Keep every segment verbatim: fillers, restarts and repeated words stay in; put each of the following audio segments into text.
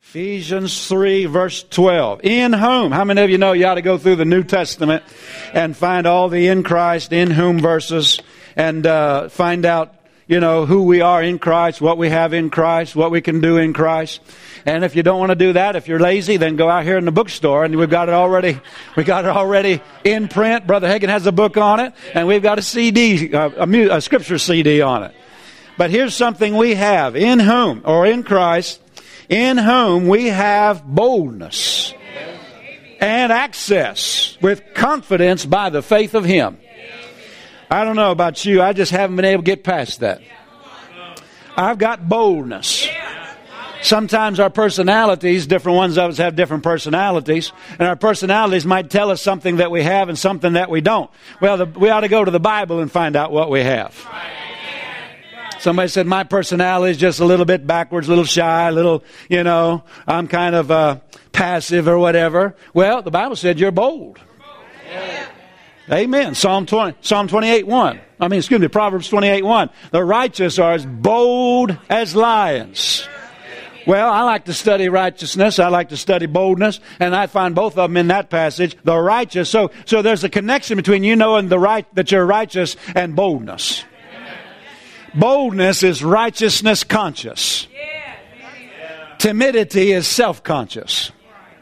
Ephesians three, verse twelve. In whom, how many of you know you ought to go through the New Testament and find all the in Christ, in whom verses, and uh, find out, you know, who we are in Christ, what we have in Christ, what we can do in Christ. And if you don't want to do that, if you're lazy, then go out here in the bookstore, and we've got it already. We got it already in print. Brother Hagin has a book on it, and we've got a C D, uh, a, mu- a scripture C D on it. But here's something we have: in whom, or in Christ, in whom we have boldness and access with confidence by the faith of Him. I don't know about you, I just haven't been able to get past that. I've got boldness. Sometimes our personalities, different ones of us have different personalities, and our personalities might tell us something that we have and something that we don't. Well, the, we ought to go to the Bible and find out what we have. Somebody said, my personality is just a little bit backwards, a little shy, a little, you know, I'm kind of uh, passive or whatever. Well, the Bible said you're bold. Yeah. Amen. Psalm twenty, Psalm twenty-eight, one. I mean, excuse me, Proverbs twenty-eight, one. The righteous are as bold as lions. Well, I like to study righteousness. I like to study boldness, and I find both of them in that passage. The righteous. So, so there's a connection between you knowing the right that you're righteous and boldness. Boldness is righteousness conscious. Timidity is self-conscious.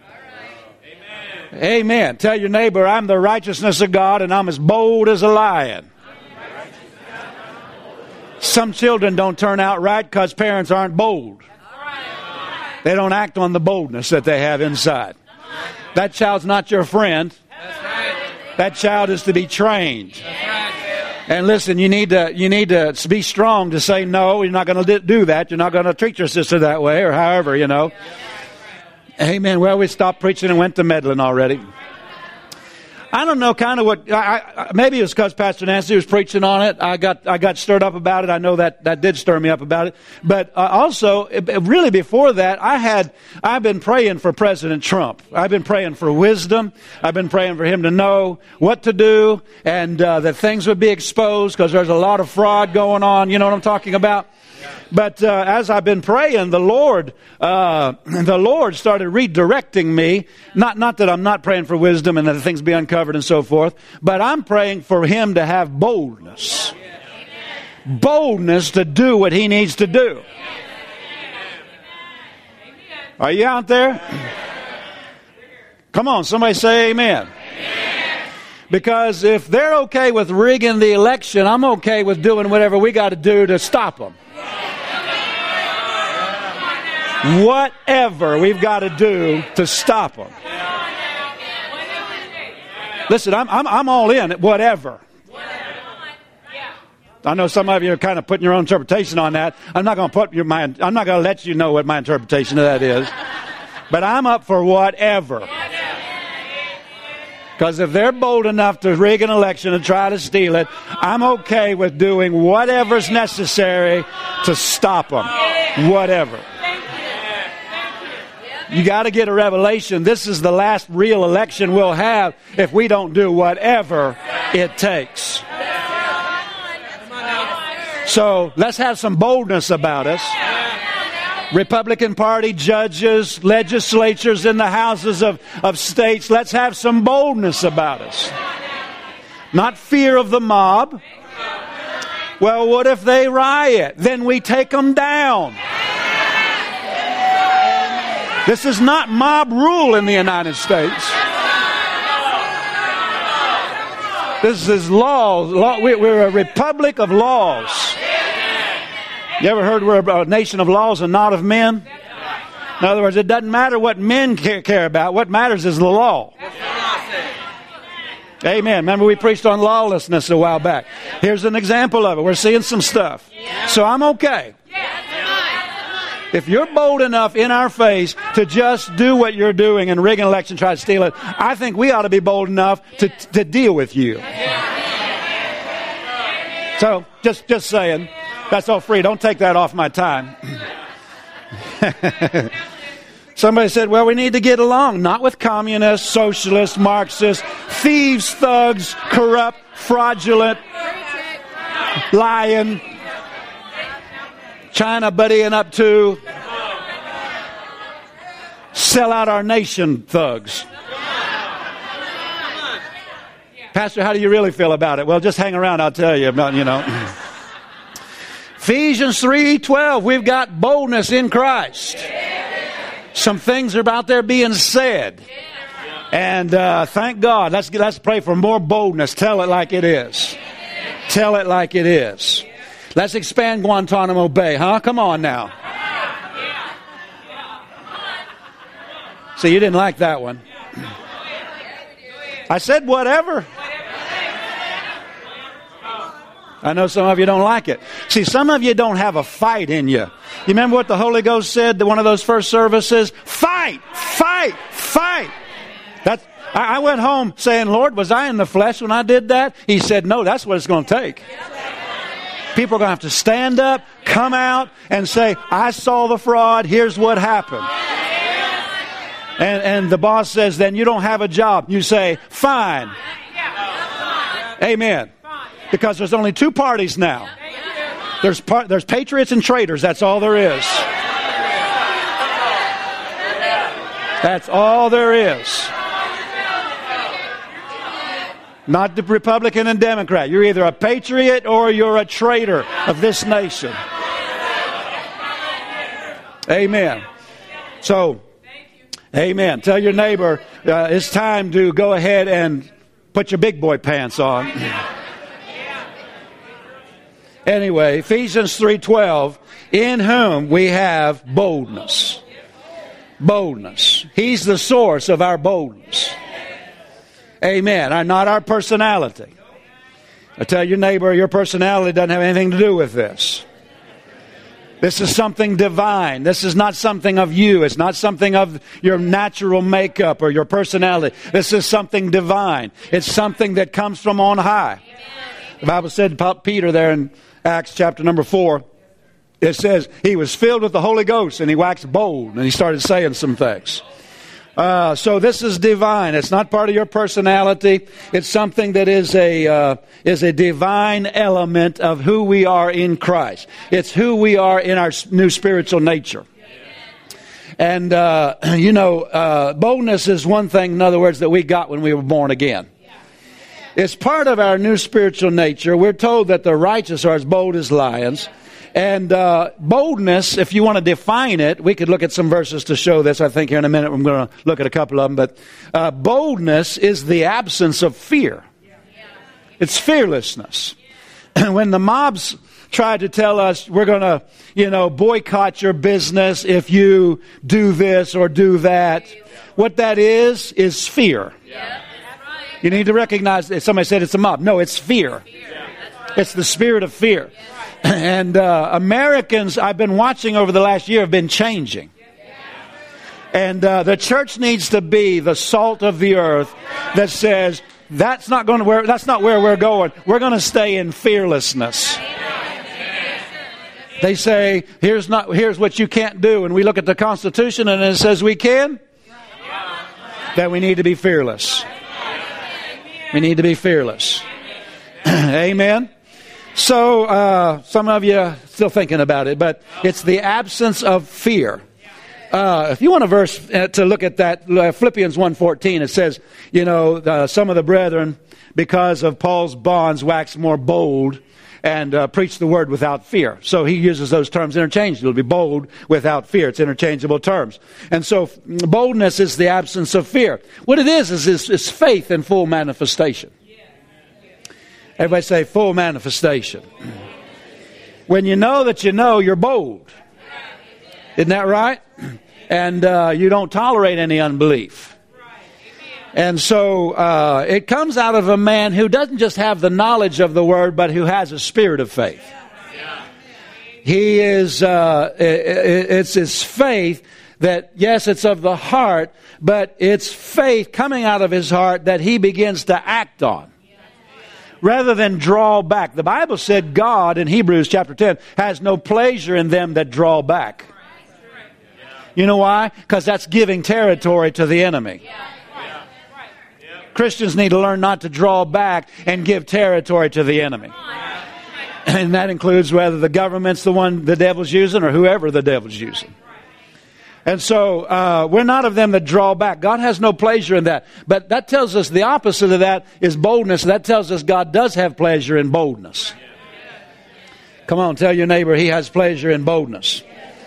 Amen. Tell your neighbor, I'm the righteousness of God, and I'm as bold as a lion. Some children don't turn out right because parents aren't bold. They don't act on the boldness that they have inside. That child's not your friend. That child is to be trained. And listen, you need to you need to be strong to say no. You're not going to do that. You're not going to treat your sister that way, or however, you know. Amen. Well, we stopped preaching and went to meddling already. I don't know, kind of what. I, I, maybe it's because Pastor Nancy was preaching on it. I got I got stirred up about it. I know that that did stir me up about it. But uh, also, it, really before that, I had I've been praying for President Trump. I've been praying for wisdom. I've been praying for him to know what to do, and uh, that things would be exposed, because there's a lot of fraud going on. You know what I'm talking about? But uh, as I've been praying, the Lord, uh, the Lord started redirecting me. Not, not that I'm not praying for wisdom and that things be uncovered and so forth, but I'm praying for Him to have boldness, boldness to do what He needs to do. Are you out there? Come on, somebody say amen. Because if they're okay with rigging the election, I'm okay with doing whatever we got to do to stop them. Whatever we've got to do to stop them. Listen, I'm I'm, I'm all in at whatever. I know some of you are kind of putting your own interpretation on that. I'm not going to put your mind. I'm not going to let you know what my interpretation of that is. But I'm up for whatever. Because if they're bold enough to rig an election and try to steal it, I'm okay with doing whatever's necessary to stop them. Whatever. You got to get a revelation. This is the last real election we'll have if we don't do whatever it takes. So let's have some boldness about us. Republican Party judges, legislatures in the houses of, of states, let's have some boldness about us. Not fear of the mob. Well, what if they riot? Then we take them down. This is not mob rule in the United States. This is law. law. We're a republic of laws. You ever heard we're a nation of laws and not of men? In other words, it doesn't matter what men care about. What matters is the law. Amen. Remember we preached on lawlessness a while back. Here's an example of it. We're seeing some stuff. So I'm okay. If you're bold enough in our face to just do what you're doing and rig an election, try to steal it, I think we ought to be bold enough to, to deal with you. So, just, just saying. That's all free. Don't take that off my time. Somebody said, well, we need to get along. Not with communists, socialists, Marxists, thieves, thugs, corrupt, fraudulent, lying, China buddying up to. sell out our nation thugs. Pastor, how do you really feel about it? Well, just hang around, I'll tell you about, you know. Ephesians three twelve, we've got boldness in Christ. Some things are about there being said. And uh, thank God. Let's, let's pray for more boldness. Tell it like it is. Tell it like it is. Let's expand Guantanamo Bay, huh? Come on now. See, you didn't like that one. I said whatever. I know some of you don't like it. See, some of you don't have a fight in you. You remember what the Holy Ghost said to one of those first services? Fight! Fight! Fight! That's, I went home saying, Lord, was I in the flesh when I did that? He said, no, that's what it's going to take. People are going to have to stand up, come out, and say, I saw the fraud, here's what happened. And, and the boss says, then you don't have a job. You say, fine. Amen. Because there's only two parties now. There's par- there's patriots and traitors. That's all there is. That's all there is. Not the Republican and Democrat. You're either a patriot or you're a traitor of this nation. Amen. So, amen. Tell your neighbor uh, it's time to go ahead and put your big boy pants on. Anyway, Ephesians three twelve, in whom we have boldness. Boldness. He's the source of our boldness. Amen. Not our personality. I tell your neighbor, your personality doesn't have anything to do with this. This is something divine. This is not something of you. It's not something of your natural makeup or your personality. This is something divine. It's something that comes from on high. The Bible said about Peter there in Acts chapter number four, it says he was filled with the Holy Ghost and he waxed bold and he started saying some things. Uh, so this is divine. It's not part of your personality. It's something that is a uh, is a divine element of who we are in Christ. It's who we are in our new spiritual nature. And uh, you know, uh, boldness is one thing, in other words, that we got when we were born again. It's part of our new spiritual nature. We're told that the righteous are as bold as lions. And uh, boldness, if you want to define it, we could look at some verses to show this. I think here in a minute I'm going to look at a couple of them. But uh, boldness is the absence of fear. It's fearlessness. When the mobs tried to tell us we're going to, you know, boycott your business if you do this or do that, what that is, is fear. You need to recognize that. Somebody said it's a mob. No, it's fear. It's the spirit of fear. And uh, Americans, I've been watching over the last year, have been changing. And uh, the church needs to be the salt of the earth that says, that's not going to where, that's not where we're going. We're going to stay in fearlessness. They say, here's not, here's what you can't do. And we look at the Constitution and it says we can. That we need to be fearless. We need to be fearless. Amen. So, uh, some of you are still thinking about it, but it's the absence of fear. Uh, if you want a verse uh, to look at that, uh, Philippians one fourteen, it says, you know, uh, some of the brethren, because of Paul's bonds, wax more bold and uh, preach the word without fear. So he uses those terms interchangeably. It'll be bold without fear. It's interchangeable terms. And so boldness is the absence of fear. What it is, is, is, is faith in full manifestation. Everybody say full manifestation. When you know that you know, you're bold. Isn't that right? And uh, you don't tolerate any unbelief. And so uh, it comes out of a man who doesn't just have the knowledge of the word, but who has a spirit of faith. He is, uh, it's his faith that, yes, it's of the heart, but it's faith coming out of his heart that he begins to act on. Rather than draw back. The Bible said God in Hebrews chapter ten has no pleasure in them that draw back. You know why? Because that's giving territory to the enemy. Christians need to learn not to draw back and give territory to the enemy. And that includes whether the government's the one the devil's using or whoever the devil's using. And so uh, we're not of them that draw back. God has no pleasure in that. But that tells us the opposite of that is boldness. That tells us God does have pleasure in boldness. Come on, tell your neighbor He has pleasure in boldness.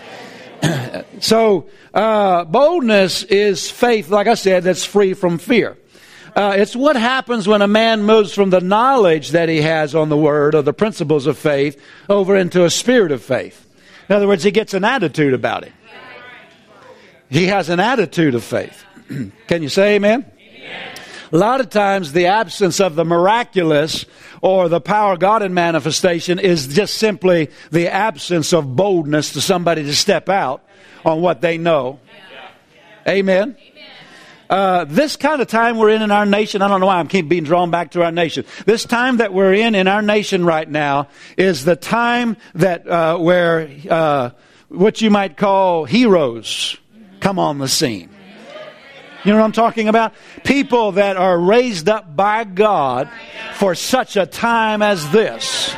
So uh, boldness is faith, like I said, that's free from fear. Uh, it's what happens when a man moves from the knowledge that he has on the Word or the principles of faith over into a spirit of faith. In other words, he gets an attitude about it. He has an attitude of faith. Can you say amen? Amen? A lot of times the absence of the miraculous or the power of God in manifestation is just simply the absence of boldness to somebody to step out on what they know. Amen? Uh, this kind of time we're in in our nation, I don't know why I keep being drawn back to our nation. This time that we're in in our nation right now is the time that uh, where uh, what you might call heroes come on the scene. You know what I'm talking about? People that are raised up by God for such a time as this.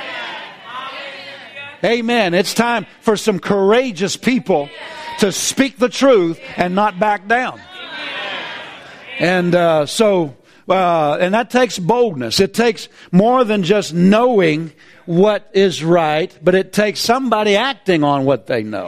Amen. It's time for some courageous people to speak the truth and not back down. And uh, so, uh, and that takes boldness. It takes more than just knowing what is right, but it takes somebody acting on what they know.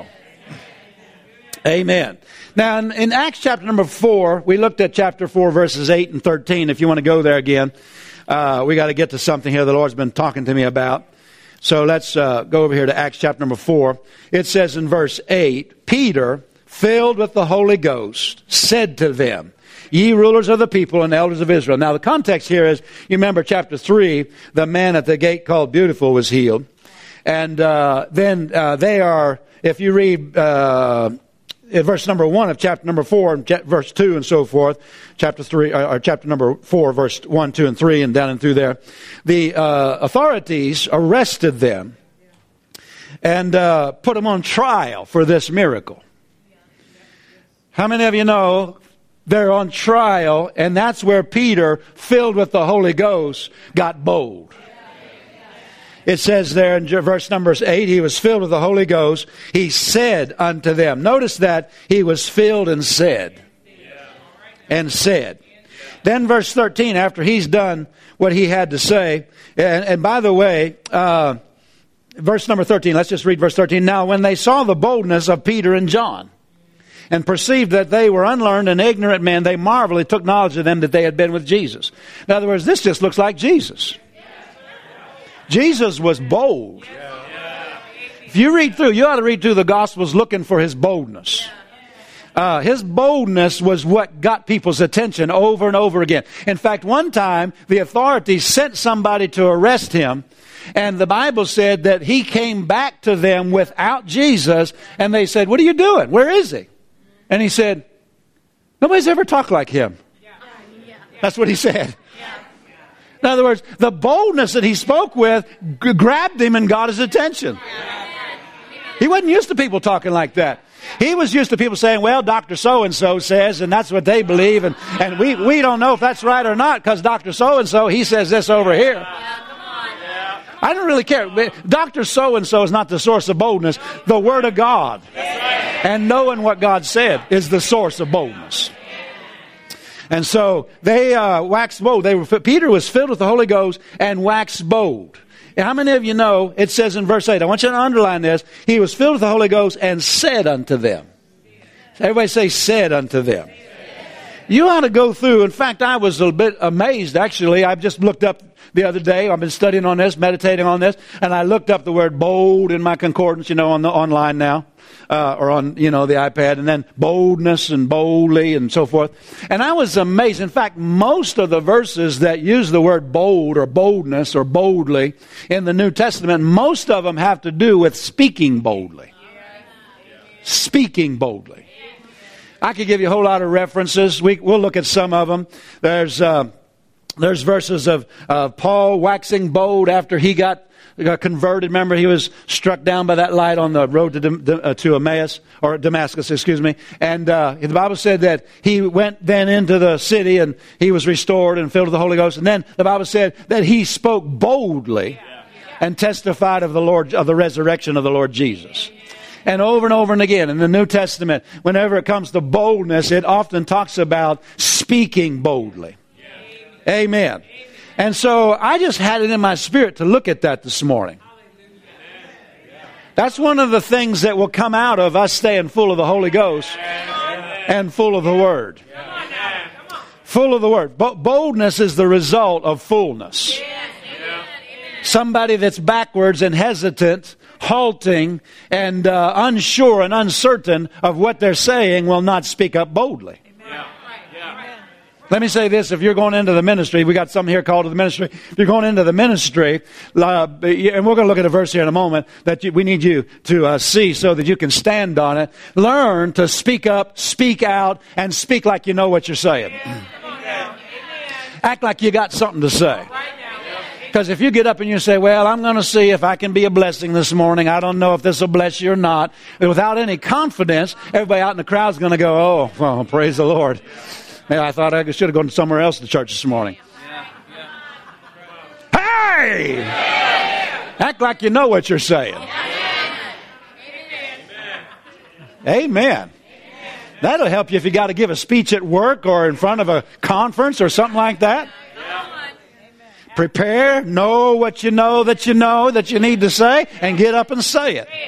Amen. Now, in, in Acts chapter number four, we looked at chapter four, verses eight and thirteen. If you want to go there again, uh, we got to get to something here the Lord's been talking to me about. So let's uh, go over here to Acts chapter number four. It says in verse eight, Peter, filled with the Holy Ghost, said to them, ye rulers of the people and elders of Israel. Now, the context here is, you remember chapter three, the man at the gate called Beautiful was healed. And uh, then uh, they are, if you read uh, in verse number one of chapter number four, and verse two and so forth, chapter three, or, or chapter number four, verse one, two, and three, and down and through there, the uh, authorities arrested them and uh, put them on trial for this miracle. How many of you know they're on trial, and that's where Peter, filled with the Holy Ghost, got bold. It says there in verse number eight, he was filled with the Holy Ghost. He said unto them. Notice that he was filled and said. And said. Then verse thirteen, after he's done what he had to say. And, and by the way, uh, verse number thirteen, let's just read verse thirteen. Now when they saw the boldness of Peter and John, and perceived that they were unlearned and ignorant men, they marveled, took knowledge of them that they had been with Jesus. In other words, this just looks like Jesus. Jesus was bold. If you read through, you ought to read through the Gospels looking for his boldness. Uh, his boldness was what got people's attention over and over again. In fact, one time, the authorities sent somebody to arrest him, and the Bible said that he came back to them without Jesus, and they said, what are you doing? Where is he? And he said, nobody's ever talked like him. That's what he said. In other words, the boldness that he spoke with g- grabbed him and got his attention. He wasn't used to people talking like that. He was used to people saying, well, Doctor So-and-so says, and that's what they believe, and, and we, we don't know if that's right or not, because Doctor So-and-so, he says this over here. I don't really care. Doctor So-and-so is not the source of boldness. The Word of God and knowing what God said is the source of boldness. And so they uh, waxed bold. They were, Peter was filled with the Holy Ghost and waxed bold. And how many of you know, it says in verse eight, I want you to underline this, he was filled with the Holy Ghost and said unto them. Everybody say, said unto them. You ought to go through. In fact, I was a bit amazed, actually. I just looked up the other day. I've been studying on this, meditating on this, and I looked up the word bold in my concordance, you know, on the online now. Uh, or on, you know, the iPad, and then boldness and boldly and so forth. And I was amazed. In fact, most of the verses that use the word bold or boldness or boldly in the New Testament, most of them have to do with speaking boldly. Speaking boldly. I could give you a whole lot of references. We, we'll look at some of them. There's, uh, there's verses of uh, Paul waxing bold after he got got converted. Remember, he was struck down by that light on the road to, uh, to Emmaus, or Damascus, excuse me. And uh, the Bible said that he went then into the city and he was restored and filled with the Holy Ghost. And then the Bible said that he spoke boldly and testified of the Lord, of the resurrection of the Lord Jesus. And over and over and again in the New Testament, whenever it comes to boldness, it often talks about speaking boldly. Amen. And so I just had it in my spirit to look at that this morning. That's one of the things that will come out of us staying full of the Holy Ghost and full of the Word. Full of the Word. Bo- boldness is the result of fullness. Somebody that's backwards and hesitant, halting, and uh, unsure and uncertain of what they're saying will not speak up boldly. Let me say this, if you're going into the ministry, we got some here called to the ministry. If you're going into the ministry, uh, and we're going to look at a verse here in a moment that you, we need you to uh, see so that you can stand on it. Learn to speak up, speak out, and speak like you know what you're saying. Act like you got something to say. Because if you get up and you say, well, I'm going to see if I can be a blessing this morning. I don't know if this will bless you or not. Without any confidence, everybody out in the crowd is going to go, oh, well, praise the Lord. Man, I thought I should have gone somewhere else to church this morning. Hey! Act like you know what you're saying. Amen. That'll help you if you got to give a speech at work or in front of a conference or something like that. Prepare, know what you know that you know that you need to say, and get up and say it.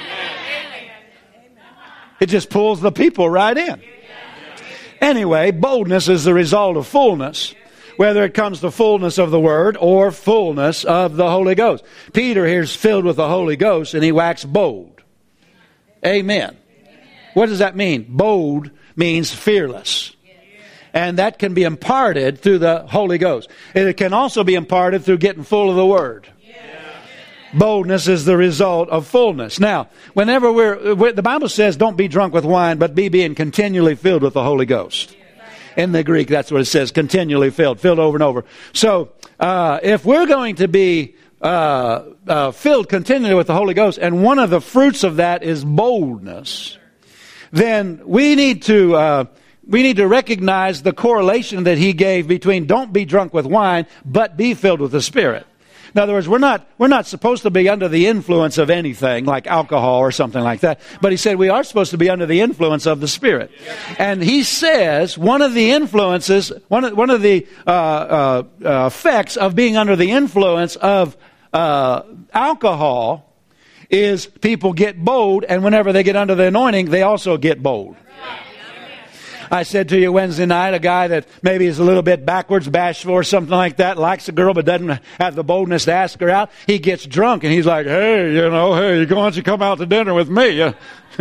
It just pulls the people right in. Anyway, boldness is the result of fullness, whether it comes to fullness of the Word or fullness of the Holy Ghost. Peter here is filled with the Holy Ghost and he waxed bold. Amen. What does that mean? Bold means fearless. And that can be imparted through the Holy Ghost. It can also be imparted through getting full of the Word. Boldness is the result of fullness. Now, whenever we're, we're, the Bible says, don't be drunk with wine, but be being continually filled with the Holy Ghost. In the Greek, that's what it says, continually filled, filled over and over. So, uh, if we're going to be uh, uh, filled continually with the Holy Ghost, and one of the fruits of that is boldness, then we need to uh, we need to recognize the correlation that he gave between don't be drunk with wine, but be filled with the Spirit. In other words, we're not we're not supposed to be under the influence of anything like alcohol or something like that. But he said we are supposed to be under the influence of the Spirit. And he says one of the influences, one of, one of the uh, uh, uh, effects of being under the influence of uh, alcohol is people get bold, and whenever they get under the anointing, they also get bold. I said to you Wednesday night, a guy that maybe is a little bit backwards, bashful or something like that, likes a girl but doesn't have the boldness to ask her out. He gets drunk and he's like, hey, you know, hey, why don't you come out to dinner with me?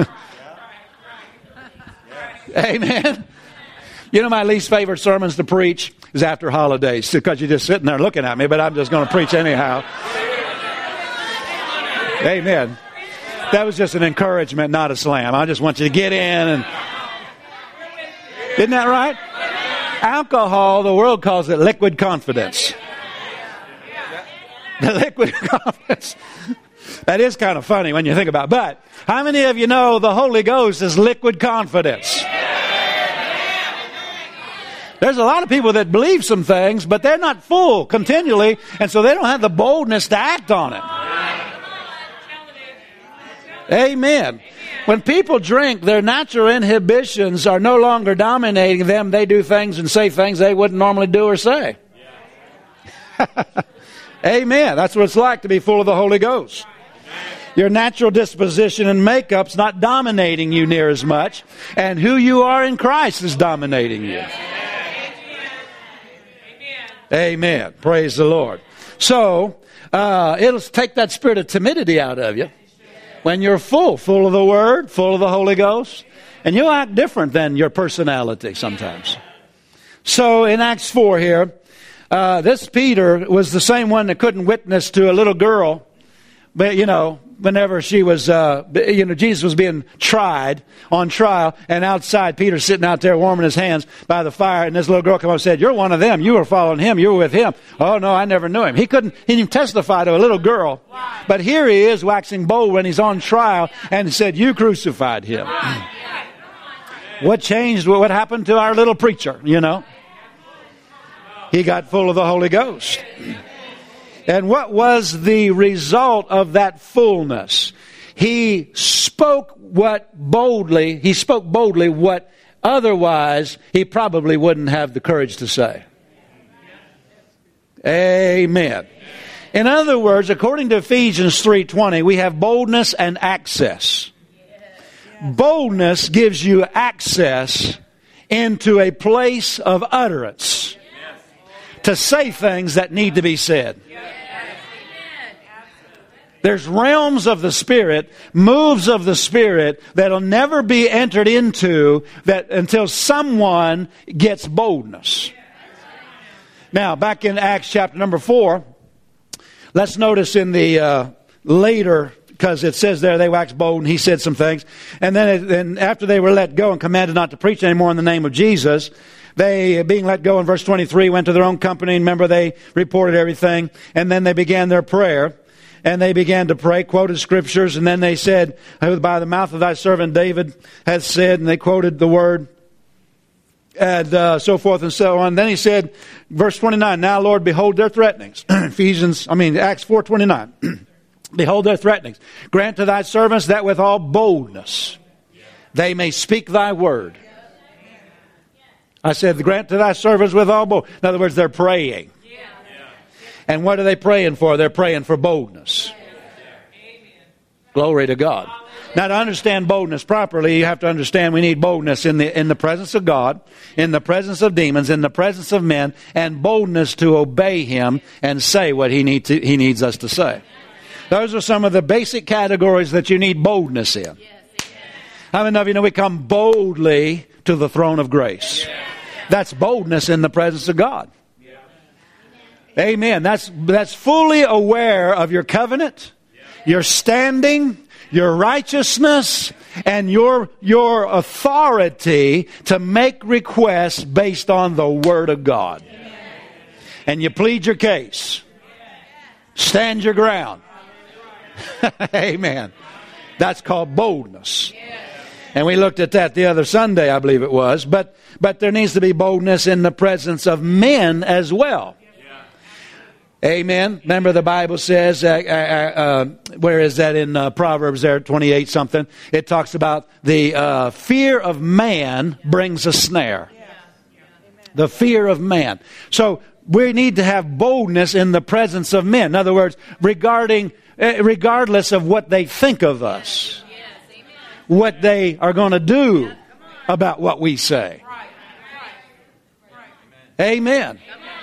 Amen. You know, my least favorite sermons to preach is after holidays because you're just sitting there looking at me, but I'm just going to preach anyhow. Amen. That was just an encouragement, not a slam. I just want you to get in and... Isn't that right? Alcohol, the world calls it liquid confidence. The liquid confidence. That is kind of funny when you think about it. But how many of you know the Holy Ghost is liquid confidence? There's a lot of people that believe some things, but they're not full continually, and so they don't have the boldness to act on it. Amen. When people drink, their natural inhibitions are no longer dominating them. They do things and say things they wouldn't normally do or say. Amen. That's what it's like to be full of the Holy Ghost. Your natural disposition and makeup's not dominating you near as much, and who you are in Christ is dominating you. Amen. Praise the Lord. So, uh, it'll take that spirit of timidity out of you. When you're full, full of the Word, full of the Holy Ghost, and you'll act different than your personality sometimes. So in Acts four here, uh, this Peter was the same one that couldn't witness to a little girl, but you know, whenever she was, uh, you know, Jesus was being tried, on trial, and outside Peter's sitting out there warming his hands by the fire, and this little girl came up and said, you're one of them, you were following him, you were with him. Oh no, I never knew him. He couldn't, he didn't testify to a little girl, but here he is waxing bold when he's on trial, and said, you crucified him. What changed, what happened to our little preacher, you know? He got full of the Holy Ghost. And what was the result of that fullness? He spoke spoke what boldly, he spoke boldly what otherwise he probably wouldn't have the courage to say. Amen. In other words, according to Ephesians three twenty, we have boldness and access. Boldness gives you access into a place of utterance to say things that need to be said. There's realms of the Spirit, moves of the Spirit that'll never be entered into that until someone gets boldness. Now, back in Acts chapter number four, let's notice in the uh, later, because it says there they waxed bold and he said some things. And then it, and after they were let go and commanded not to preach anymore in the name of Jesus, they, being let go in verse twenty-three, went to their own company. And remember, they reported everything. And then they began their prayer. And they began to pray, quoted scriptures. And then they said, by the mouth of thy servant David has said, and they quoted the word. And uh, so forth and so on. Then he said, verse twenty-nine, now Lord, behold their threatenings. Ephesians, I mean, Acts four twenty-nine. Behold their threatenings. Grant to thy servants that with all boldness they may speak thy word. I said, grant to thy servants with all boldness. In other words, they're praying. And what are they praying for? They're praying for boldness. Glory to God. Now, to understand boldness properly, you have to understand we need boldness in the in the presence of God, in the presence of demons, in the presence of men, and boldness to obey Him and say what He need to, He needs us to say. Those are some of the basic categories that you need boldness in. How many of you know we come boldly to the throne of grace? That's boldness in the presence of God. Amen. That's that's fully aware of your covenant, your standing, your righteousness, and your your authority to make requests based on the Word of God. And you plead your case. Stand your ground. Amen. That's called boldness. And we looked at that the other Sunday, I believe it was. But but there needs to be boldness in the presence of men as well. Amen. Remember the Bible says, uh, uh, uh, where is that in uh, Proverbs there, twenty-eight something? It talks about the uh, fear of man brings a snare. The fear of man. So we need to have boldness in the presence of men. In other words, regarding, uh, regardless of what they think of us, what they are going to do about what we say. Amen.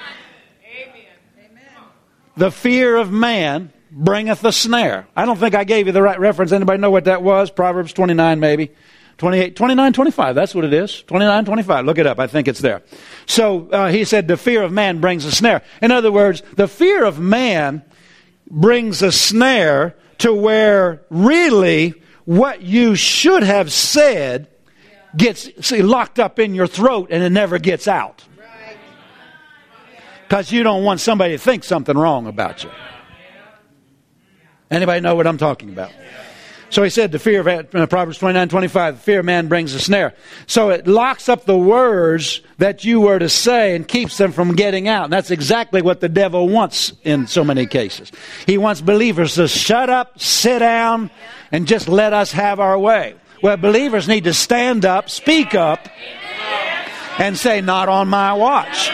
The fear of man bringeth a snare. I don't think I gave you the right reference. Anybody know what that was? Proverbs twenty-nine maybe. twenty-eight, twenty-nine, twenty-five. That's what it is. twenty-nine, twenty-five. Look it up. I think it's there. So uh, he said the fear of man brings a snare. In other words, the fear of man brings a snare to where really what you should have said gets see, locked up in your throat and it never gets out. Because you don't want somebody to think something wrong about you. Anybody know what I'm talking about? So he said the fear of, uh, Proverbs twenty-nine, twenty-five, the fear of man brings a snare. So it locks up the words that you were to say and keeps them from getting out. And that's exactly what the devil wants in so many cases. He wants believers to shut up, sit down, and just let us have our way. Well, believers need to stand up, speak up, and say, not on my watch.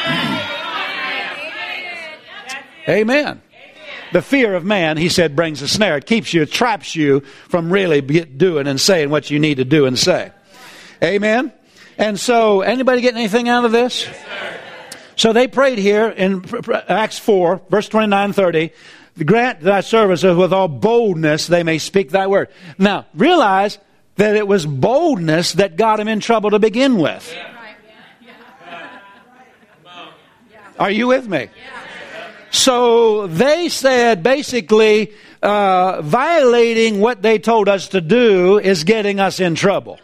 Amen. The fear of man, he said, brings a snare. It keeps you, it traps you from really doing and saying what you need to do and say. Amen. And so, anybody getting anything out of this? Yes, sir. So they prayed here in Acts four, verse twenty-nine, thirty. Grant thy servants with all boldness they may speak thy word. Now, realize that it was boldness that got him in trouble to begin with. Are you with me? So they said basically uh, violating what they told us to do is getting us in trouble.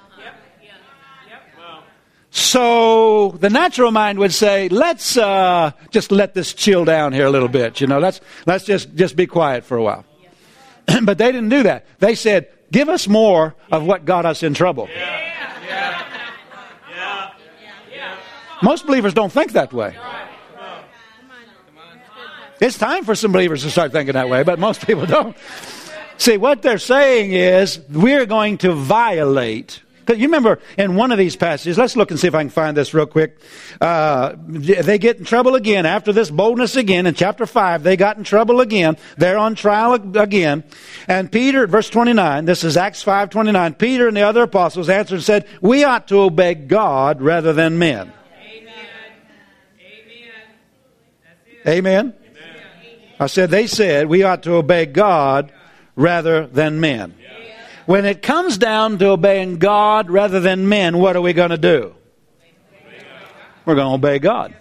So the natural mind would say, let's uh, just let this chill down here a little bit. You know, let's let's just, just be quiet for a while. But they didn't do that. They said, give us more of what got us in trouble. Yeah. Yeah. Yeah. Yeah. Most believers don't think that way. It's time for some believers to start thinking that way, but most people don't. See, what they're saying is we're going to violate. Because you remember in one of these passages, let's look and see if I can find this real quick. Uh, they get in trouble again. After this boldness again, in chapter five, they got in trouble again. They're on trial again. And Peter, verse twenty-nine, this is Acts five twenty-nine. Peter and the other apostles answered and said, we ought to obey God rather than men. Amen. Amen. Amen. I said, they said, we ought to obey God rather than men. When it comes down to obeying God rather than men, what are we going to do? We're going to obey God.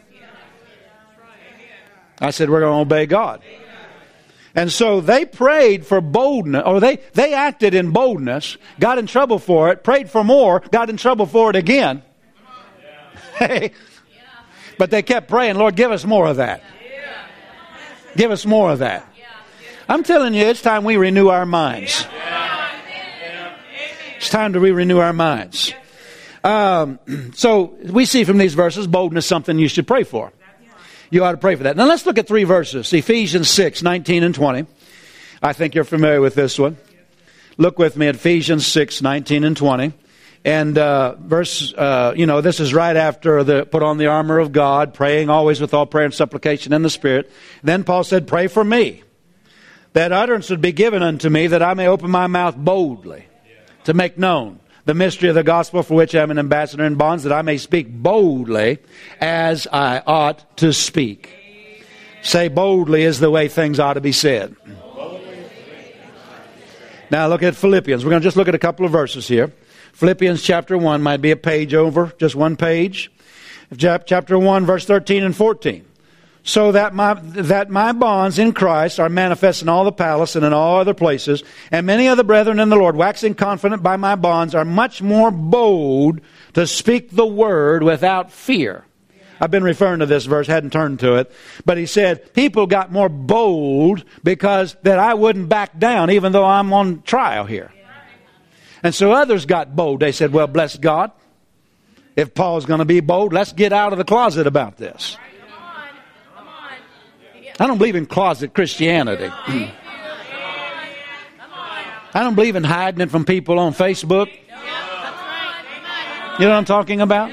I said, we're going to obey God. And so they prayed for boldness, or they, they acted in boldness, got in trouble for it, prayed for more, got in trouble for it again. Hey. But they kept praying, Lord, give us more of that. Give us more of that. I'm telling you, it's time we renew our minds. It's time to re-renew our minds. Um, so we see from these verses, boldness is something you should pray for. You ought to pray for that. Now let's look at three verses. Ephesians six, nineteen and twenty. I think you're familiar with this one. Look with me at Ephesians six, nineteen and twenty. And uh, verse, uh, you know, this is right after the put on the armor of God, praying always with all prayer and supplication in the Spirit. Then Paul said, pray for me, that utterance would be given unto me, that I may open my mouth boldly to make known the mystery of the gospel, for which I am an ambassador in bonds, that I may speak boldly as I ought to speak. Say boldly is the way things ought to be said. Now look at Philippians. We're going to just look at a couple of verses here. Philippians chapter one might be a page over, just one page. Chapter one, verse thirteen and fourteen. So that my that my bonds in Christ are manifest in all the palace and in all other places, and many of the brethren in the Lord, waxing confident by my bonds, are much more bold to speak the word without fear. I've been referring to this verse, hadn't turned to it, but he said people got more bold because that I wouldn't back down, even though I'm on trial here. And so others got bold. They said, "Well, bless God, if Paul's going to be bold, let's get out of the closet about this." I don't believe in closet Christianity. I don't believe in hiding it from people on Facebook. You know what I'm talking about?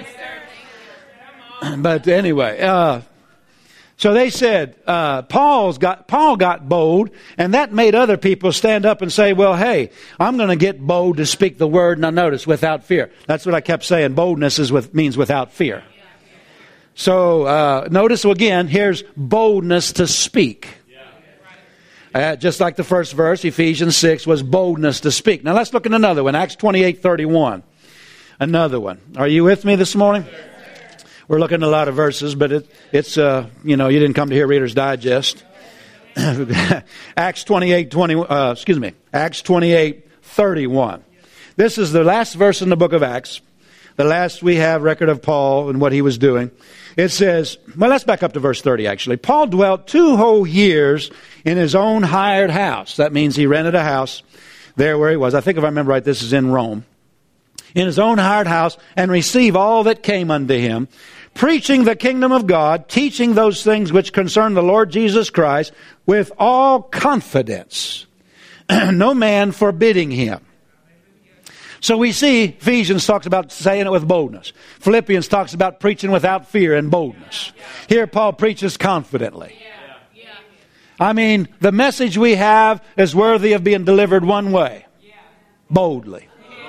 But anyway, uh, so they said uh, Paul's got Paul got bold, and that made other people stand up and say, "Well, hey, I'm going to get bold to speak the word." Now, notice, without fear. That's what I kept saying. Boldness is with means without fear. So uh, notice again, here's boldness to speak. Uh, just like the first verse, Ephesians six was boldness to speak. Now let's look at another one, Acts twenty-eight thirty-one. Another one. Are you with me this morning? We're looking at a lot of verses, but it, it's, uh, you know, you didn't come to hear Reader's Digest. Acts twenty-eight twenty, uh, excuse me, Acts twenty-eight thirty-one. This is the last verse in the book of Acts. The last we have record of Paul and what he was doing. It says, well, let's back up to verse thirty actually. Paul dwelt two whole years in his own hired house. That means he rented a house there where he was. I think if I remember right, this is in Rome. In his own hired house, and receive all that came unto him, preaching the kingdom of God, teaching those things which concern the Lord Jesus Christ, with all confidence, no man forbidding him. So we see Ephesians talks about saying it with boldness. Philippians talks about preaching without fear and boldness. Here Paul preaches confidently. I mean, the message we have is worthy of being delivered one way. Boldly.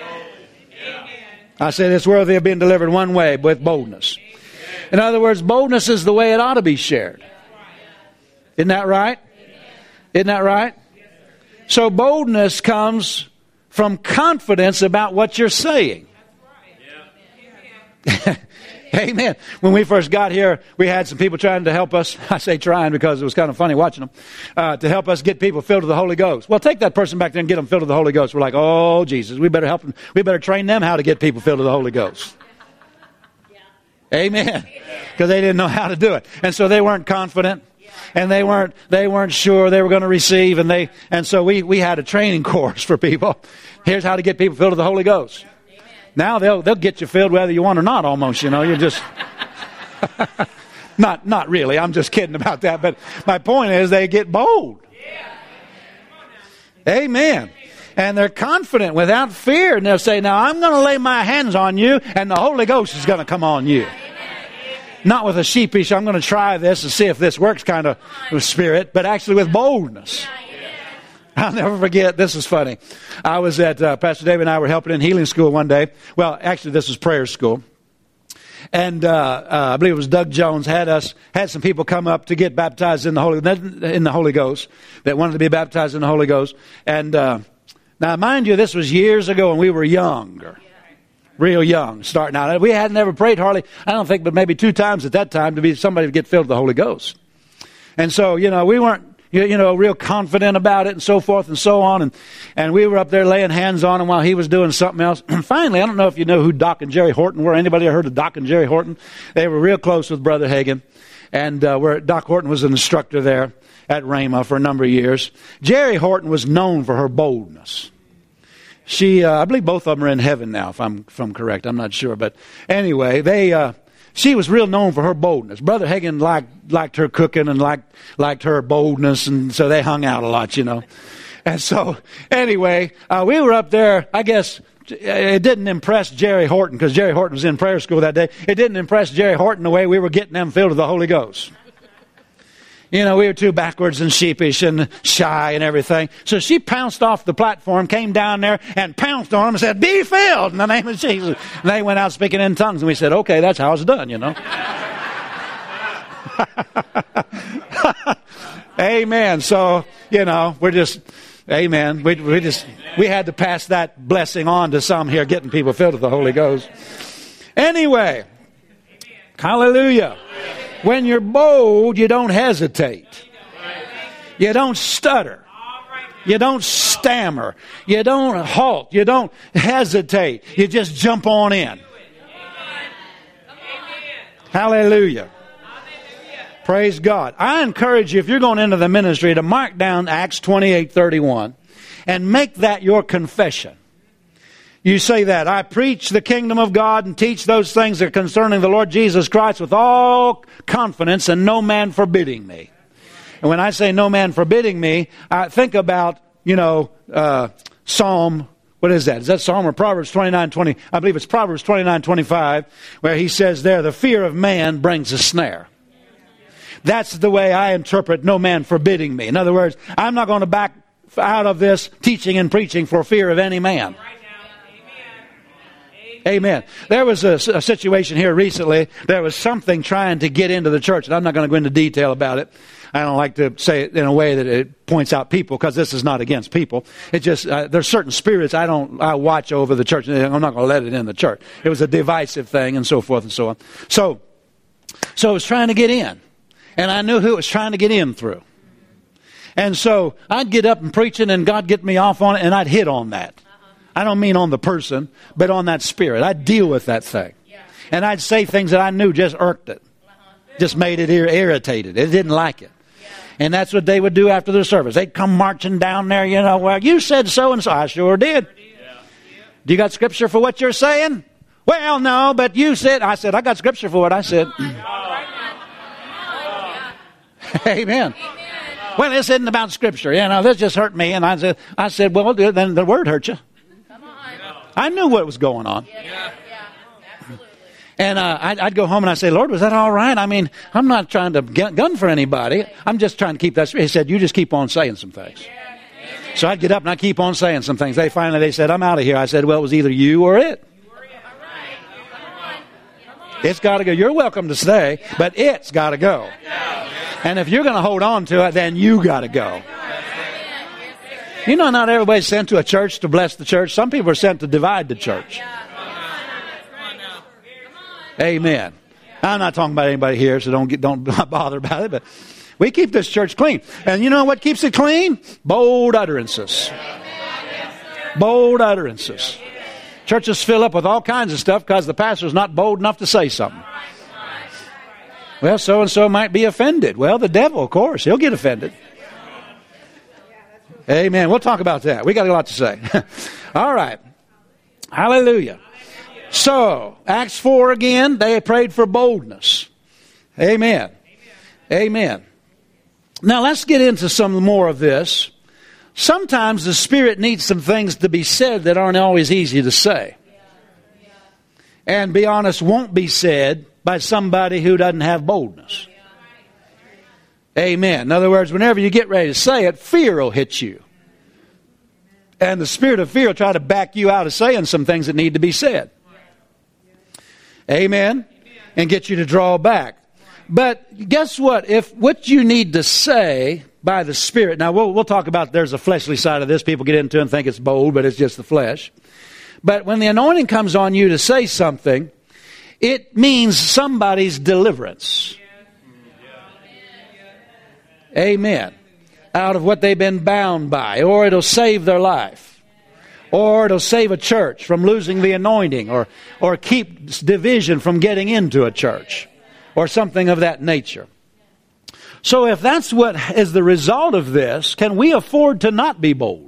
I said it's worthy of being delivered one way, with boldness. In other words, boldness is the way it ought to be shared. Isn't that right? Isn't that right? So boldness comes from confidence about what you're saying. Amen. When we first got here, we had some people trying to help us. I say trying because it was kind of funny watching them. Uh, to help us get people filled with the Holy Ghost. Well, take that person back there and get them filled with the Holy Ghost. We're like, oh, Jesus, we better help them. We better train them how to get people filled with the Holy Ghost. Amen. Because they didn't know how to do it. And so they weren't confident. And they weren't they weren't sure they were going to receive. And they and so we, we had a training course for people. Here's how to get people filled with the Holy Ghost. Now they'll they'll get you filled whether you want or not, almost, you know. You're just not not really. I'm just kidding about that. But my point is they get bold. Amen. And they're confident without fear. And they'll say, now I'm going to lay my hands on you and the Holy Ghost is going to come on you. Not with a sheepish, I'm going to try this and see if this works kind of spirit, but actually with boldness. I'll never forget, this is funny. I was at, uh, Pastor David and I were helping in healing school one day. Well, actually this was prayer school. And uh, uh, I believe it was Doug Jones had us had some people come up to get baptized in the Holy in the Holy Ghost that wanted to be baptized in the Holy Ghost. And uh, now, mind you, this was years ago, and we were younger, real young, starting out. We hadn't ever prayed hardly, I don't think, but maybe two times at that time to be somebody to get filled with the Holy Ghost. And so, you know, we weren't you know real confident about it, and so forth and so on. And and we were up there laying hands on him while he was doing something else. And finally, I don't know if you know who Doc and Jerry Horton were. Anybody ever heard of Doc and Jerry Horton? They were real close with Brother Hagin. And uh, where Doc Horton was an instructor there at Rhema for a number of years. Jerry Horton was known for her boldness. She, uh, I believe both of them are in heaven now, if I'm, if I'm correct. I'm not sure. But anyway, they... Uh, She was real known for her boldness. Brother Hagin liked, liked her cooking and liked, liked her boldness, and so they hung out a lot, you know. And so, anyway, uh, we were up there, I guess it didn't impress Jerry Horton, because Jerry Horton was in prayer school that day. It didn't impress Jerry Horton the way we were getting them filled with the Holy Ghost. You know, we were too backwards and sheepish and shy and everything. So she pounced off the platform, came down there and pounced on them and said, be filled in the name of Jesus. And they went out speaking in tongues. And we said, okay, that's how it's done, you know. Amen. So, you know, we're just, amen. We, we just, we had to pass that blessing on to some here, getting people filled with the Holy Ghost. Anyway, hallelujah. When you're bold, you don't hesitate. You don't stutter. You don't stammer. You don't halt. You don't hesitate. You just jump on in. Hallelujah. Praise God. I encourage you, if you're going into the ministry, to mark down Acts twenty-eight thirty-one and make that your confession. You say that, I preach the kingdom of God and teach those things that are concerning the Lord Jesus Christ with all confidence and no man forbidding me. And when I say no man forbidding me, I think about, you know, uh, Psalm, what is that? Is that Psalm or Proverbs twenty-nine twenty? I believe it's Proverbs twenty-nine twenty-five, where he says there, the fear of man brings a snare. That's the way I interpret no man forbidding me. In other words, I'm not going to back out of this teaching and preaching for fear of any man. Amen. There was a, a situation here recently. There was something trying to get into the church, and I'm not going to go into detail about it. I don't like to say it in a way that it points out people, because this is not against people. It just uh, there's certain spirits I don't I watch over the church, and I'm not going to let it in the church. It was a divisive thing, and so forth and so on. So, so it was trying to get in, and I knew who it was trying to get in through. And so I'd get up and preaching, and God get me off on it, and I'd hit on that. I don't mean on the person, but on that spirit. I'd deal with that thing. And I'd say things that I knew just irked it. Just made it ir- irritated. It didn't like it. And that's what they would do after the service. They'd come marching down there, you know, well, you said so and so. I sure did. Do you got scripture for what you're saying? Well, no, but you said. I said, I got scripture for what I said. Amen. Well, this isn't about scripture. You know, this just hurt me. And I said, I said, well, then the word hurt you. I knew what was going on. Yeah, yeah, absolutely. And uh, I'd, I'd go home and I'd say, Lord, was that all right? I mean, I'm not trying to get gun for anybody. I'm just trying to keep that straight. He said, you just keep on saying some things. Yeah. So I'd get up and I'd keep on saying some things. They finally, they said, I'm out of here. I said, well, it was either you or it. It's got to go. You're welcome to stay, but it's got to go. And if you're going to hold on to it, then you got to go. You know, not everybody's sent to a church to bless the church. Some people are sent to divide the church. Amen. I'm not talking about anybody here, so don't get, don't bother about it. But we keep this church clean. And you know what keeps it clean? Bold utterances. Bold utterances. Churches fill up with all kinds of stuff because the pastor's not bold enough to say something. Well, so-and-so might be offended. Well, the devil, of course, he'll get offended. Amen. We'll talk about that. We got a lot to say. All right. Hallelujah. So, Acts four again, they prayed for boldness. Amen. Amen. Now, let's get into some more of this. sometimes the Spirit needs some things to be said that aren't always easy to say. And be honest, won't be said by somebody who doesn't have boldness. Amen. In other words, whenever you get ready to say it, fear will hit you. And the spirit of fear will try to back you out of saying some things that need to be said. Amen. And get you to draw back. But guess what? If what you need to say by the Spirit, now we'll, we'll talk about there's a fleshly side of this. People get into it and think it's bold, but it's just the flesh. But when the anointing comes on you to say something, it means somebody's deliverance. Amen. Out of what they've been bound by. Or it'll save their life. Or it'll save a church from losing the anointing. Or, or keep division from getting into a church. Or something of that nature. So if that's what is the result of this, can we afford to not be bold?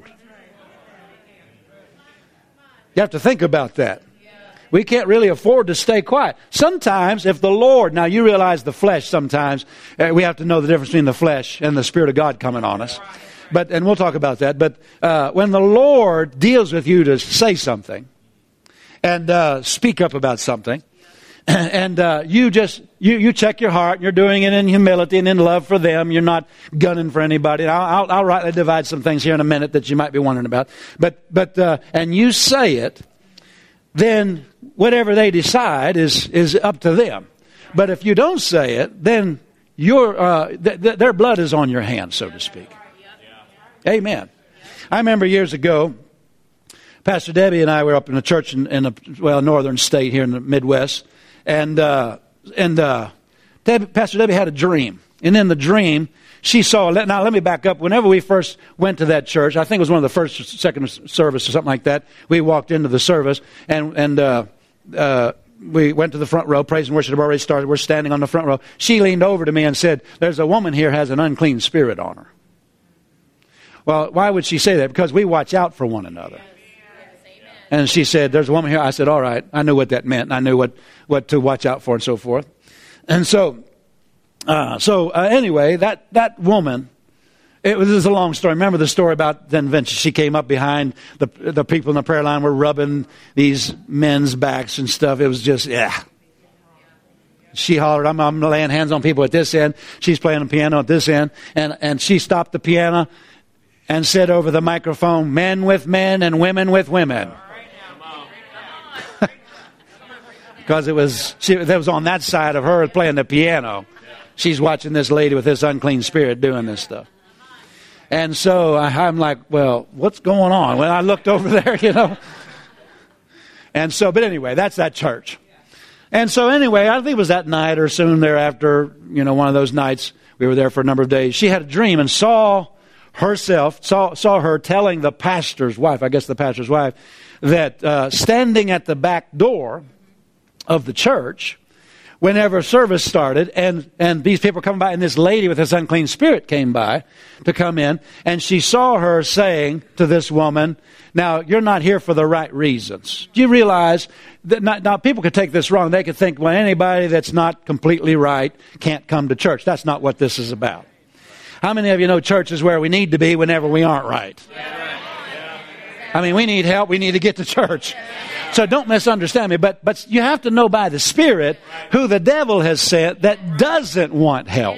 You have to think about that. We can't really afford to stay quiet. Sometimes if the Lord, now you realize the flesh sometimes, uh, we have to know the difference between the flesh and the Spirit of God coming on us. But, and we'll talk about that. But uh, when the Lord deals with you to say something and uh, speak up about something, and uh, you just, you, you check your heart, and you're doing it in humility and in love for them. You're not gunning for anybody. I'll, I'll, I'll rightly divide some things here in a minute that you might be wondering about. But, but, uh, and you say it, then whatever they decide is, is up to them. But if you don't say it, then your, uh, th- th- their blood is on your hands, so to speak. Amen. I remember years ago, Pastor Debbie and I were up in a church in, in a, well, northern state here in the Midwest. And uh, and uh, Debbie, Pastor Debbie had a dream. And in the dream, she saw, now let me back up. Whenever we first went to that church, I think it was one of the first or second service or something like that, we walked into the service and, and uh, uh, we went to the front row. Praise and worship had already started. We're standing on the front row. She leaned over to me and said, there's a woman here has an unclean spirit on her. Well, why would she say that? Because we watch out for one another. And she said, there's a woman here. I said, all right. I knew what that meant. I knew what, what to watch out for and so forth. And so, uh, so uh, anyway, that, that woman, it was, it was a long story. Remember the story about then eventually she came up behind the, the people in the prayer line were rubbing these men's backs and stuff. It was just, yeah. She hollered, I'm, I'm laying hands on people at this end. She's playing the piano at this end. And, and she stopped the piano and said over the microphone, men with men and women with women. Because it was, she, that was on that side of her playing the piano. She's watching this lady with this unclean spirit doing this stuff. And so I, I'm like, well, what's going on? Well, I looked over there, you know. And so, but anyway, that's that church. And so anyway, I think it was that night or soon thereafter, you know, one of those nights, we were there for a number of days. She had a dream and saw herself, saw, saw her telling the pastor's wife, I guess the pastor's wife, that uh, standing at the back door of the church, whenever service started, and, and these people were coming by, and this lady with this unclean spirit came by to come in, and she saw her saying to this woman, now, you're not here for the right reasons. Do you realize that not, now people could take this wrong. They could think, well, anybody that's not completely right can't come to church. That's not what this is about. How many of you know church is where we need to be whenever we aren't right? I mean, we need help. We need to get to church. So don't misunderstand me. But but you have to know by the Spirit who the devil has sent that doesn't want help.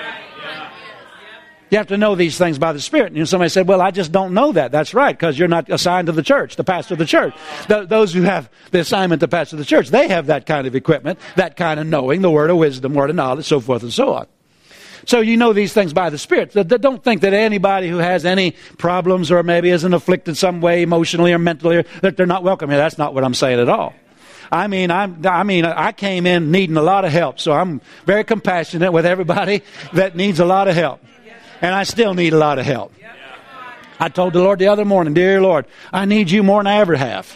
You have to know these things by the Spirit. And you know, somebody said, well, I just don't know that. That's right, because you're not assigned to the church, the pastor of the church. Th- those who have the assignment to pastor of the church, they have that kind of equipment, that kind of knowing, the word of wisdom, word of knowledge, so forth and so on. So you know these things by the Spirit. Don't think that anybody who has any problems or maybe isn't afflicted some way emotionally or mentally, that they're not welcome here. That's not what I'm saying at all. I mean, I'm, I mean, I came in needing a lot of help, so I'm very compassionate with everybody that needs a lot of help. And I still need a lot of help. I told the Lord the other morning, dear Lord, I need you more than I ever have.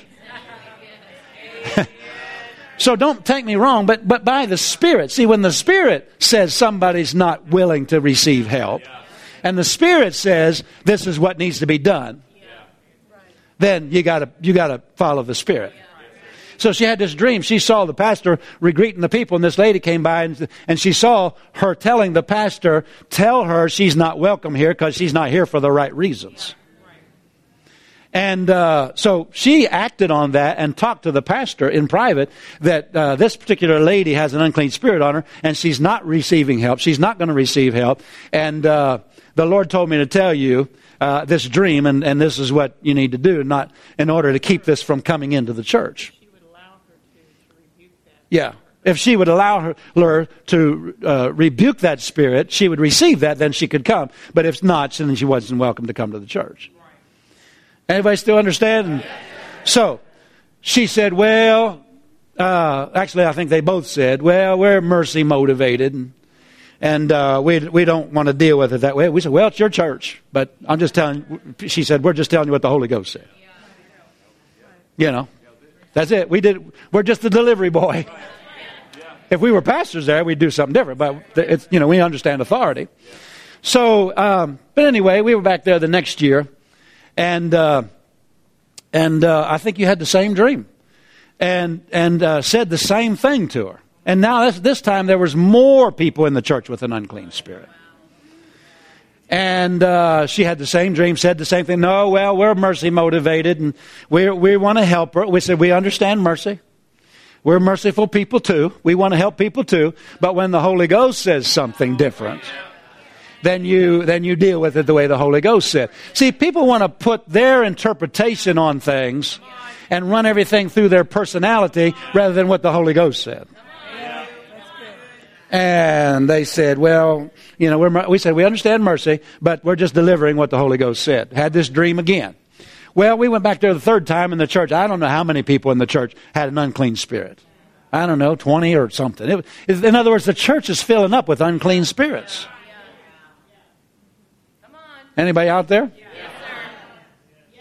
So don't take me wrong, but, but by the Spirit. See, when the Spirit says somebody's not willing to receive help, and the Spirit says this is what needs to be done, then you gotta, you gotta follow the Spirit. So she had this dream. She saw the pastor re-greeting the people, and this lady came by, and, and she saw her telling the pastor, tell her she's not welcome here because she's not here for the right reasons. And uh, so she acted on that and talked to the pastor in private that uh, this particular lady has an unclean spirit on her, and she's not receiving help. She's not going to receive help. And uh, the Lord told me to tell you uh, this dream, and, and this is what you need to do, not in order to keep this from coming into the church. She would allow her to, to rebuke that. Yeah. If she would allow her, her to uh, rebuke that spirit, she would receive that, then she could come. But if not, then she wasn't welcome to come to the church. Anybody still understand? So, she said, well, uh, actually I think they both said, well, we're mercy motivated, and, and uh, we we don't want to deal with it that way. We said, well, it's your church, but I'm just telling, she said, we're just telling you what the Holy Ghost said. You know, that's it. We did, we're just the delivery boy. If we were pastors there, we'd do something different, but it's, you know, we understand authority. So, um, but anyway, we were back there the next year. And uh, and uh, I think you had the same dream, and and uh, said the same thing to her. And now this, this time there was more people in the church with an unclean spirit. And uh, she had the same dream, said the same thing. No, well, we're mercy motivated, and we we want to help her. We said we understand mercy. We're merciful people too. We want to help people too. But when the Holy Ghost says something different, then you then you deal with it the way the Holy Ghost said. See, people want to put their interpretation on things and run everything through their personality rather than what the Holy Ghost said. And they said, well, you know, we're, we said, we understand mercy, but we're just delivering what the Holy Ghost said. Had this dream again. Well, we went back there the third time in the church. I don't know how many people in the church had an unclean spirit. I don't know, twenty or something. It, in other words, the church is filling up with unclean spirits. Anybody out there? Yes, sir.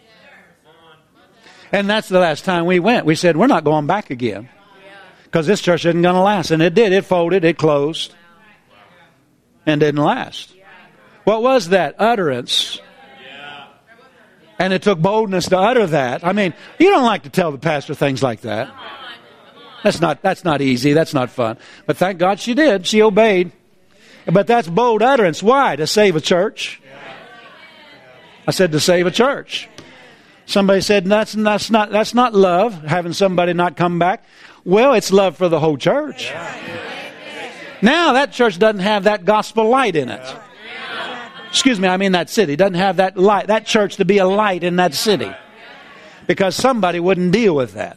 And that's the last time we went. We said, we're not going back again. Because this church isn't going to last. And it did. It folded. It closed. And didn't last. What was that? Utterance. And it took boldness to utter that. I mean, you don't like to tell the pastor things like that. That's not, that's not easy. That's not fun. But thank God she did. She obeyed. But that's bold utterance. Why? To save a church. I said to save a church. Somebody said that's that's not that's not love, having somebody not come back. Well, it's love for the whole church. Now that church doesn't have that gospel light in it. Excuse me, I mean that city doesn't have that light. That church to be a light in that city, because somebody wouldn't deal with that.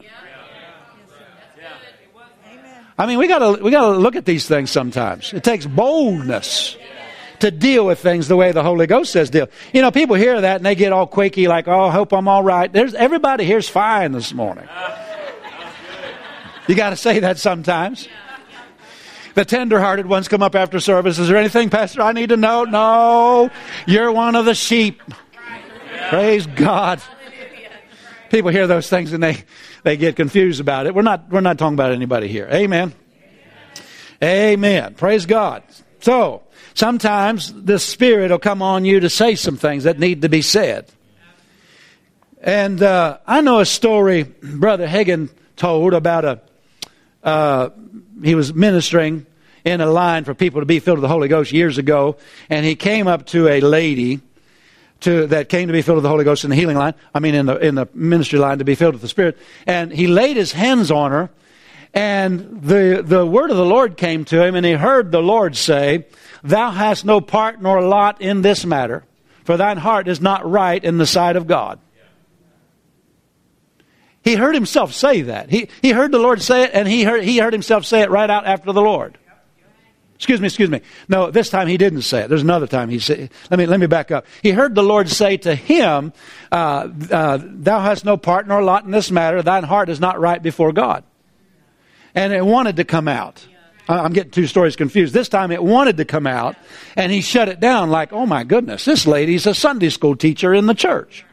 I mean, we gotta we gotta look at these things sometimes. It takes boldness to deal with things the way the Holy Ghost says deal. You know, people hear that and they get all quaky, like, oh, I hope I'm all right. There's everybody here's fine this morning. You got to say that sometimes. The tender-hearted ones come up after service. Is there anything, Pastor, I need to know? No, you're one of the sheep. Praise God. People hear those things and they, they get confused about it. We're not we're not talking about anybody here. Amen. Amen. Praise God. So, sometimes the Spirit will come on you to say some things that need to be said. And uh, I know a story Brother Hagin told about a, uh, he was ministering in a line for people to be filled with the Holy Ghost years ago. And he came up to a lady to that came to be filled with the Holy Ghost in the healing line. I mean, in the in the ministry line to be filled with the Spirit. And he laid his hands on her. And the, the word of the Lord came to him, and he heard the Lord say, thou hast no part nor lot in this matter, for thine heart is not right in the sight of God. He heard himself say that. He, he heard the Lord say it, and he heard, he heard himself say it right out after the Lord. Excuse me, excuse me. No, this time he didn't say it. There's another time he said, let me, let me back up. He heard the Lord say to him, uh, uh, thou hast no part nor lot in this matter, thine heart is not right before God. And it wanted to come out. I'm getting two stories confused. This time it wanted to come out, and he shut it down like, oh my goodness, this lady's a Sunday school teacher in the church.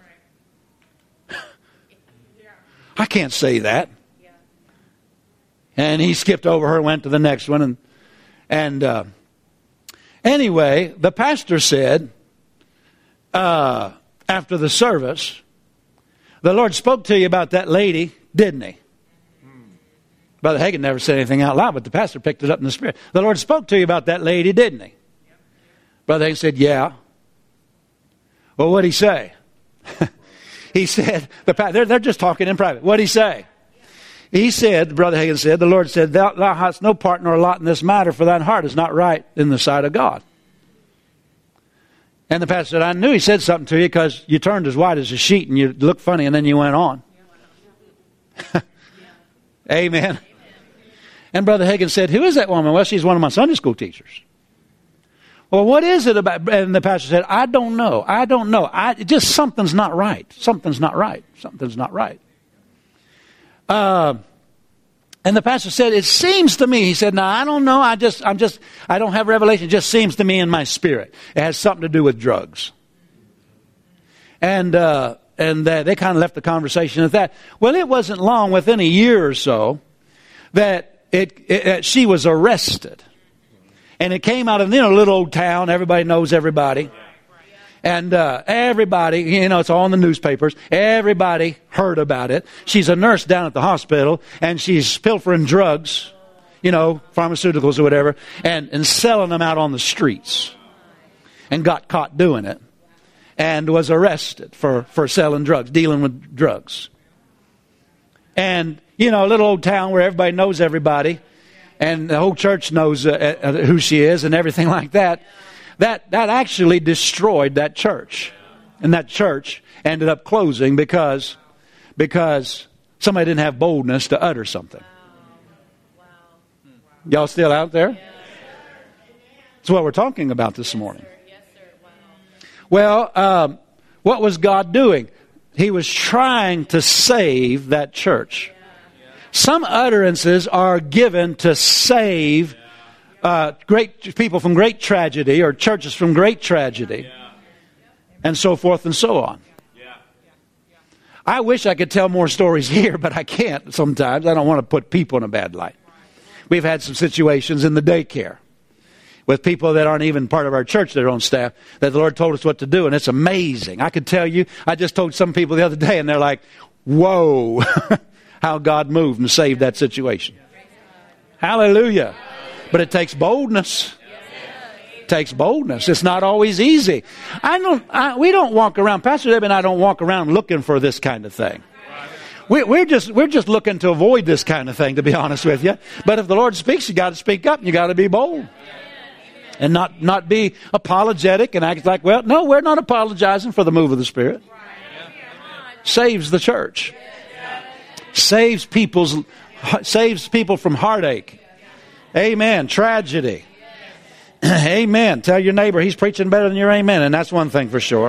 I can't say that. And he skipped over her and went to the next one. And, and uh, anyway, the pastor said, uh, after the service, the Lord spoke to you about that lady, didn't he? Brother Hagin never said anything out loud, but the pastor picked it up in the Spirit. The Lord spoke to you about that lady, didn't he? Brother Hagin said, yeah. Well, what'd he say? He said, the pa- they're, they're just talking in private. What'd he say? He said, Brother Hagin said, the Lord said, thou, thou hast no part nor lot in this matter, for thine heart is not right in the sight of God. And the pastor said, I knew he said something to you because you turned as white as a sheet and you looked funny and then you went on. Amen. And Brother Hagin said, who is that woman? Well, she's one of my Sunday school teachers. Well, what is it about? And the pastor said, I don't know. I don't know. I just something's not right. Something's not right. Something's not right. Uh, and the pastor said, it seems to me, he said, no, I don't know. I just, I'm just, I don't have revelation. It just seems to me in my spirit. It has something to do with drugs. And, uh, and uh, they kind of left the conversation at that. Well, it wasn't long, within a year or so, that it, it that she was arrested. And it came out of, you know, a little old town. Everybody knows everybody. And uh, everybody, you know, it's all in the newspapers. Everybody heard about it. She's a nurse down at the hospital, and she's pilfering drugs, you know, pharmaceuticals or whatever, and, and selling them out on the streets. And got caught doing it. And was arrested for, for selling drugs, dealing with drugs. And, you know, a little old town where everybody knows everybody. And the whole church knows uh, uh, who she is and everything like that. That that actually destroyed that church. And that church ended up closing because, because somebody didn't have boldness to utter something. Y'all still out there? That's what we're talking about this morning. Well, um, what was God doing? He was trying to save that church. Some utterances are given to save uh, great people from great tragedy, or churches from great tragedy, and so forth and so on. I wish I could tell more stories here, but I can't sometimes. I don't want to put people in a bad light. We've had some situations in the daycare with people that aren't even part of our church, their own staff, that the Lord told us what to do, and it's amazing. I could tell you, I just told some people the other day, and they're like, whoa, how God moved and saved that situation. Hallelujah. But it takes boldness. It takes boldness. It's not always easy. I don't. I, we don't walk around, Pastor Deb and I don't walk around looking for this kind of thing. We, we're just we're just looking to avoid this kind of thing, to be honest with you. But if the Lord speaks, you got to speak up and you got to be bold. And not, not be apologetic and act like, well, no, we're not apologizing for the move of the Spirit. Saves the church. Saves people's, saves people from heartache. Amen. Tragedy. Amen. Tell your neighbor he's preaching better than your amen. And that's one thing for sure.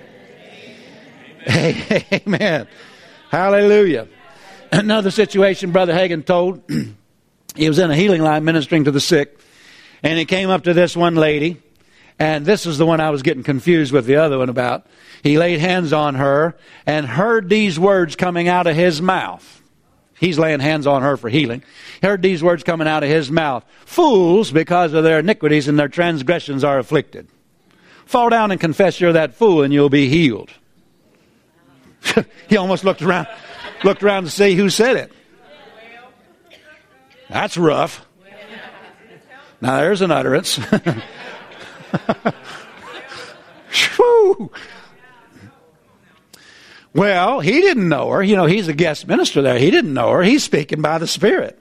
Amen. Hallelujah. Another situation Brother Hagin told. He was in a healing line ministering to the sick. And he came up to this one lady, and this is the one I was getting confused with the other one about. He laid hands on her and heard these words coming out of his mouth. He's laying hands on her for healing. He heard these words coming out of his mouth. Fools, because of their iniquities and their transgressions, are afflicted. Fall down and confess you're that fool, and you'll be healed. He almost looked around, looked around to see who said it. That's rough. Now there's an utterance. Well, he didn't know her. You know, he's a guest minister there. He didn't know her. He's speaking by the Spirit.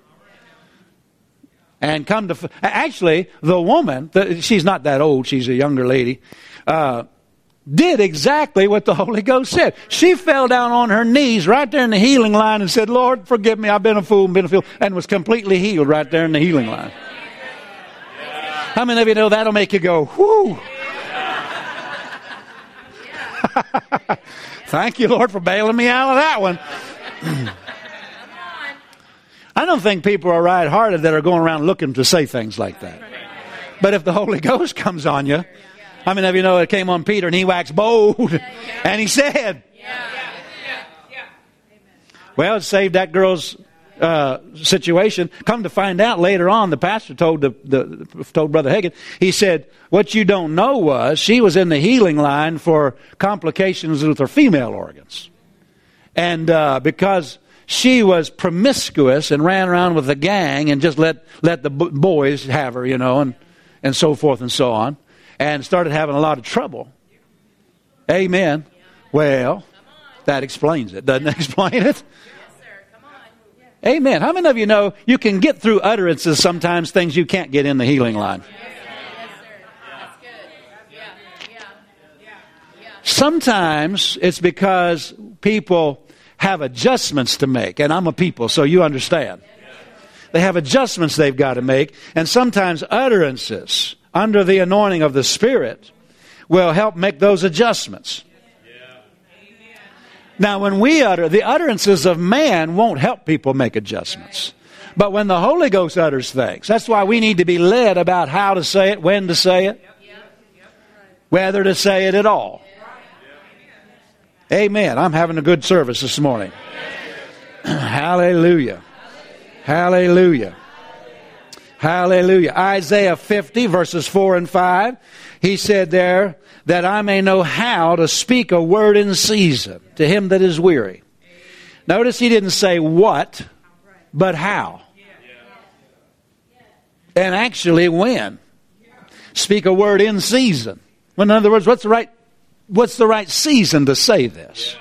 And come to... Actually, the woman, the, she's not that old. She's a younger lady. Uh, did exactly what the Holy Ghost said. She fell down on her knees right there in the healing line and said, Lord, forgive me. I've been a fool and been a fool. And was completely healed right there in the healing line. How many of you know that'll make you go, whoo? Thank you, Lord, for bailing me out of that one. I don't think people are right-hearted that are going around looking to say things like that. But if the Holy Ghost comes on you, how many of you know it came on Peter and he waxed bold and he said, well, it saved that girl's Uh, situation. Come to find out later on, the pastor told the, the told Brother Hagin, he said, what you don't know was she was in the healing line for complications with her female organs. And uh, because she was promiscuous and ran around with a gang and just let, let the b- boys have her, you know, and, and so forth and so on, and started having a lot of trouble. Amen. Well, That explains it. Doesn't it explain it? Amen. How many of you know you can get through utterances sometimes things you can't get in the healing line? Sometimes it's because people have adjustments to make. And I'm a people, so you understand. They have adjustments they've got to make. And sometimes utterances under the anointing of the Spirit will help make those adjustments. Now, when we utter, the utterances of man won't help people make adjustments. But when the Holy Ghost utters things, that's why we need to be led about how to say it, when to say it, whether to say it at all. Amen. I'm having a good service this morning. Hallelujah. Hallelujah. Hallelujah. Isaiah fifty, verses four and five. He said there, that I may know how to speak a word in season to him that is weary. Notice he didn't say what, but how. And actually when. Speak a word in season. Well, in other words, what's the right, what's the right season to say this?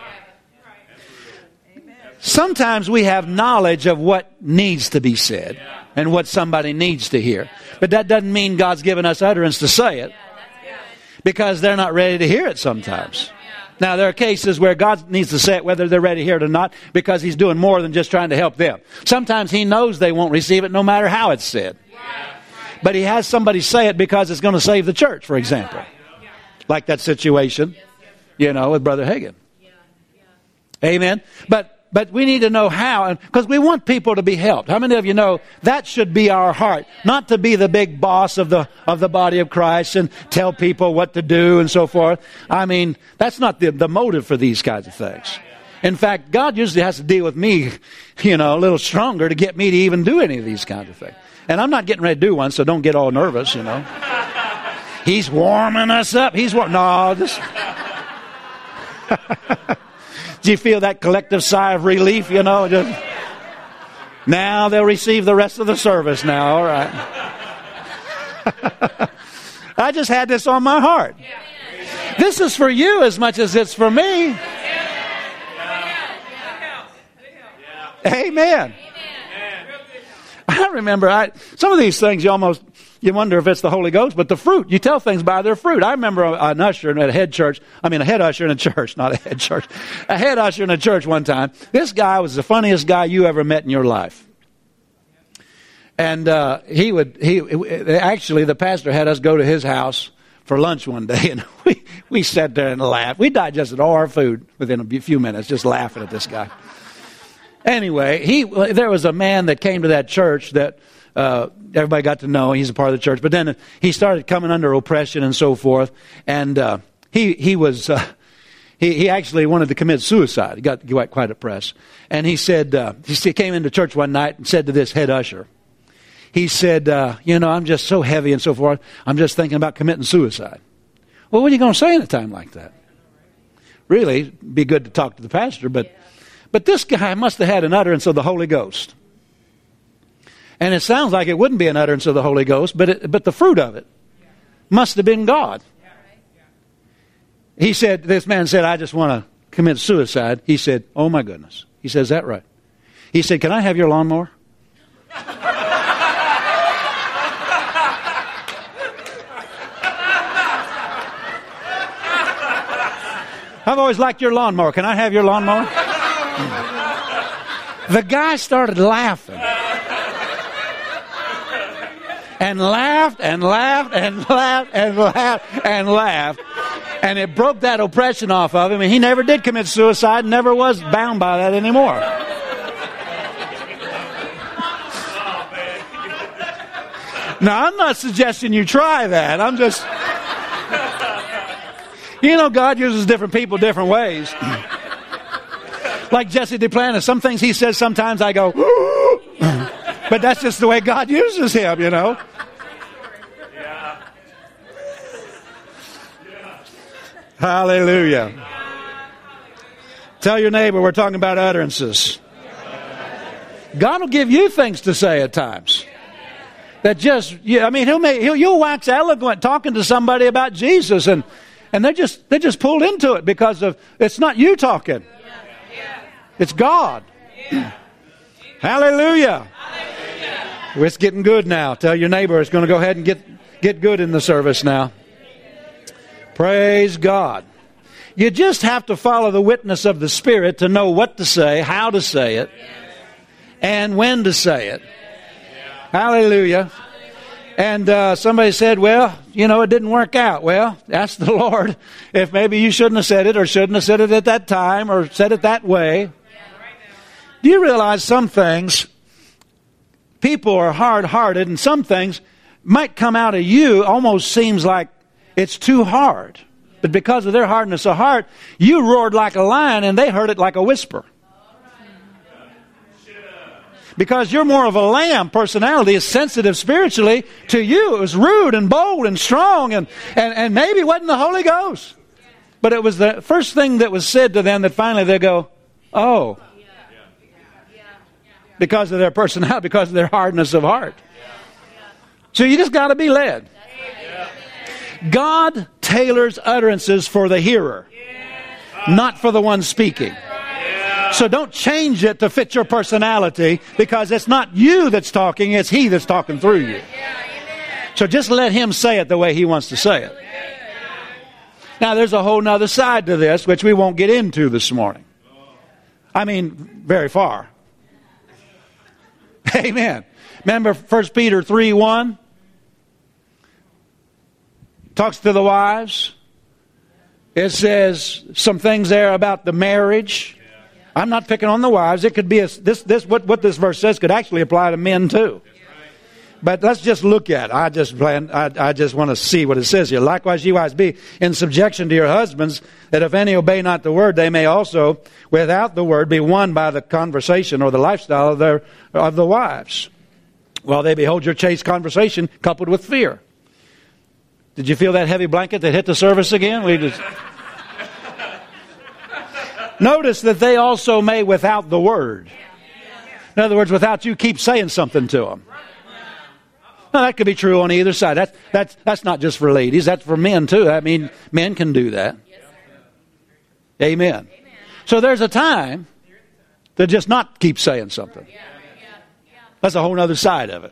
Sometimes we have knowledge of what needs to be said and what somebody needs to hear. But that doesn't mean God's given us utterance to say it. Because they're not ready to hear it sometimes. Now, there are cases where God needs to say it whether they're ready to hear it or not, because He's doing more than just trying to help them. Sometimes He knows they won't receive it no matter how it's said. But He has somebody say it because it's going to save the church, for example. Like that situation, you know, with Brother Hagin. Amen. But But we need to know how, because we want people to be helped. How many of you know that should be our heart? Not to be the big boss of the of the body of Christ and tell people what to do and so forth. I mean, that's not the, the motive for these kinds of things. In fact, God usually has to deal with me, you know, a little stronger to get me to even do any of these kinds of things. And I'm not getting ready to do one, so don't get all nervous, you know. He's warming us up. He's warm. No, just... Do you feel that collective sigh of relief, you know? Just, now they'll receive the rest of the service now, all right. I just had this on my heart. This is for you as much as it's for me. Amen. I remember I, some of these things you almost... You wonder if it's the Holy Ghost, but the fruit, you tell things by their fruit. I remember an usher at a head church, I mean a head usher in a church, not a head church, a head usher in a church one time. This guy was the funniest guy you ever met in your life. And uh, he would, he actually, the pastor had us go to his house for lunch one day, and we, we sat there and laughed. We digested all our food within a few minutes, just laughing at this guy. Anyway, he there was a man that came to that church that Uh, everybody got to know. He's a part of the church. But then he started coming under oppression and so forth. And uh, he he was uh, he he actually wanted to commit suicide. He got quite quite depressed. And he said uh, he came into church one night and said to this head usher, he said, uh, you know, I'm just so heavy and so forth. I'm just thinking about committing suicide. Well, what are you going to say in a time like that? Really, it'd be good to talk to the pastor. But but this guy must have had an utterance of the Holy Ghost. And it sounds like it wouldn't be an utterance of the Holy Ghost, but it, but the fruit of it must have been God. He said, this man said, I just want to commit suicide. He said, oh my goodness. He says, is that right? He said, can I have your lawnmower? I've always liked your lawnmower. Can I have your lawnmower? The guy started laughing. And laughed and laughed and laughed and laughed and laughed. And it broke that oppression off of him. And he never did commit suicide, never was bound by that anymore. Now, I'm not suggesting you try that. I'm just... You know, God uses different people different ways. Like Jesse Duplantis. Some things he says sometimes I go... But that's just the way God uses him, you know. Yeah. Hallelujah. Tell your neighbor we're talking about utterances. God will give you things to say at times. That just, yeah, I mean, he'll make, he'll, you'll wax eloquent talking to somebody about Jesus, and And they're just, they're just pulled into it because of, it's not you talking. It's God. Hallelujah. Well, it's getting good now. Tell your neighbor it's going to go ahead and get, get good in the service now. Praise God. You just have to follow the witness of the Spirit to know what to say, how to say it, and when to say it. Hallelujah. And uh, somebody said, well, you know, it didn't work out. Well, ask the Lord if maybe you shouldn't have said it or shouldn't have said it at that time or said it that way. Do you realize some things, people are hard-hearted, and some things might come out of you almost seems like it's too hard. But because of their hardness of heart, you roared like a lion and they heard it like a whisper. Because you're more of a lamb personality, is sensitive spiritually. To you, it was rude and bold and strong, and, and, and maybe it wasn't the Holy Ghost. But it was the first thing that was said to them that finally they go, oh. Because of their personality, because of their hardness of heart. So you just got to be led. God tailors utterances for the hearer, not for the one speaking. So don't change it to fit your personality, because it's not you that's talking, it's He that's talking through you. So just let Him say it the way He wants to say it. Now there's a whole nother side to this, which we won't get into this morning. I mean, very far. Amen. Remember First Peter three one? Talks to the wives. It says some things there about the marriage. I'm not picking on the wives. It could be a, this. This what what this verse says could actually apply to men too. But let's just look at it. I just plan. I, I just want to see what it says here. Likewise, ye wives, be in subjection to your husbands, that if any obey not the word, they may also, without the word, be won by the conversation or the lifestyle of their of the wives, while they behold your chaste conversation coupled with fear. Did you feel that heavy blanket that hit the service again? We just. Notice that they also may without the word. In other words, without you keep saying something to them. Now, that could be true on either side. That's, that's, that's not just for ladies. That's for men too. I mean, men can do that. Amen. So there's a time to just not keep saying something. That's a whole other side of it.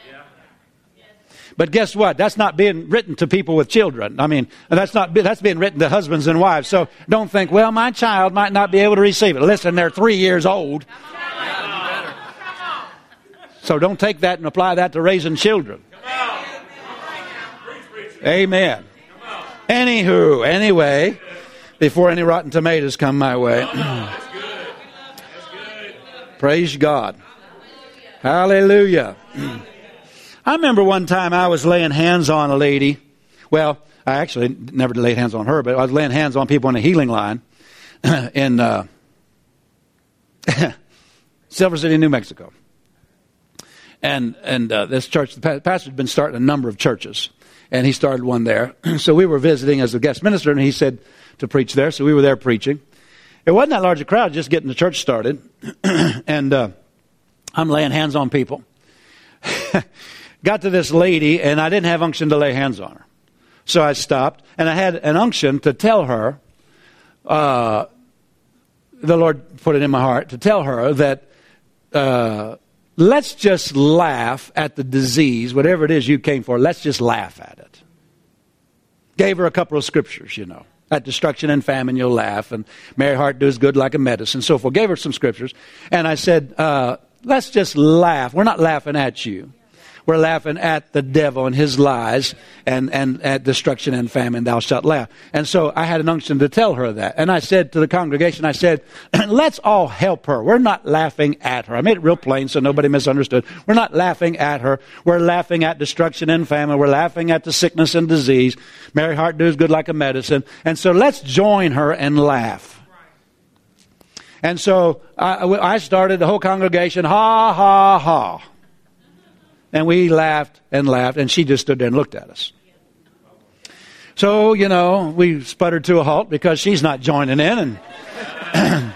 But guess what? That's not being written to people with children. I mean, that's not that's being written to husbands and wives. So don't think, well, my child might not be able to receive it. Listen, they're three years old. So don't take that and apply that to raising children. Amen. Anywho, anyway, before any rotten tomatoes come my way. Praise God. Hallelujah. I remember one time I was laying hands on a lady. Well, I actually never laid hands on her, but I was laying hands on people on the healing line in uh, Silver City, New Mexico. And and uh, this church, the pastor had been starting a number of churches, and he started one there. So we were visiting as a guest minister, and he said to preach there. So we were there preaching. It wasn't that large a crowd, just getting the church started. And uh, I'm laying hands on people. Got to this lady, and I didn't have unction to lay hands on her. So I stopped, and I had an unction to tell her, uh, the Lord put it in my heart, to tell her that uh, let's just laugh at the disease, whatever it is you came for, let's just laugh at it. Gave her a couple of scriptures, you know. At destruction and famine you'll laugh, and merry heart does good like a medicine, and so forth. Gave her some scriptures, and I said, uh, let's just laugh. We're not laughing at you. We're laughing at the devil and his lies, and, and at destruction and famine thou shalt laugh. And so I had an unction to tell her that. And I said to the congregation, I said, let's all help her. We're not laughing at her. I made it real plain so nobody misunderstood. We're not laughing at her. We're laughing at destruction and famine. We're laughing at the sickness and disease. Merry heart does good like a medicine. And so let's join her and laugh. And so I, I started the whole congregation, ha, ha, ha. And we laughed and laughed, and she just stood there and looked at us. So, you know, we sputtered to a halt because she's not joining in. And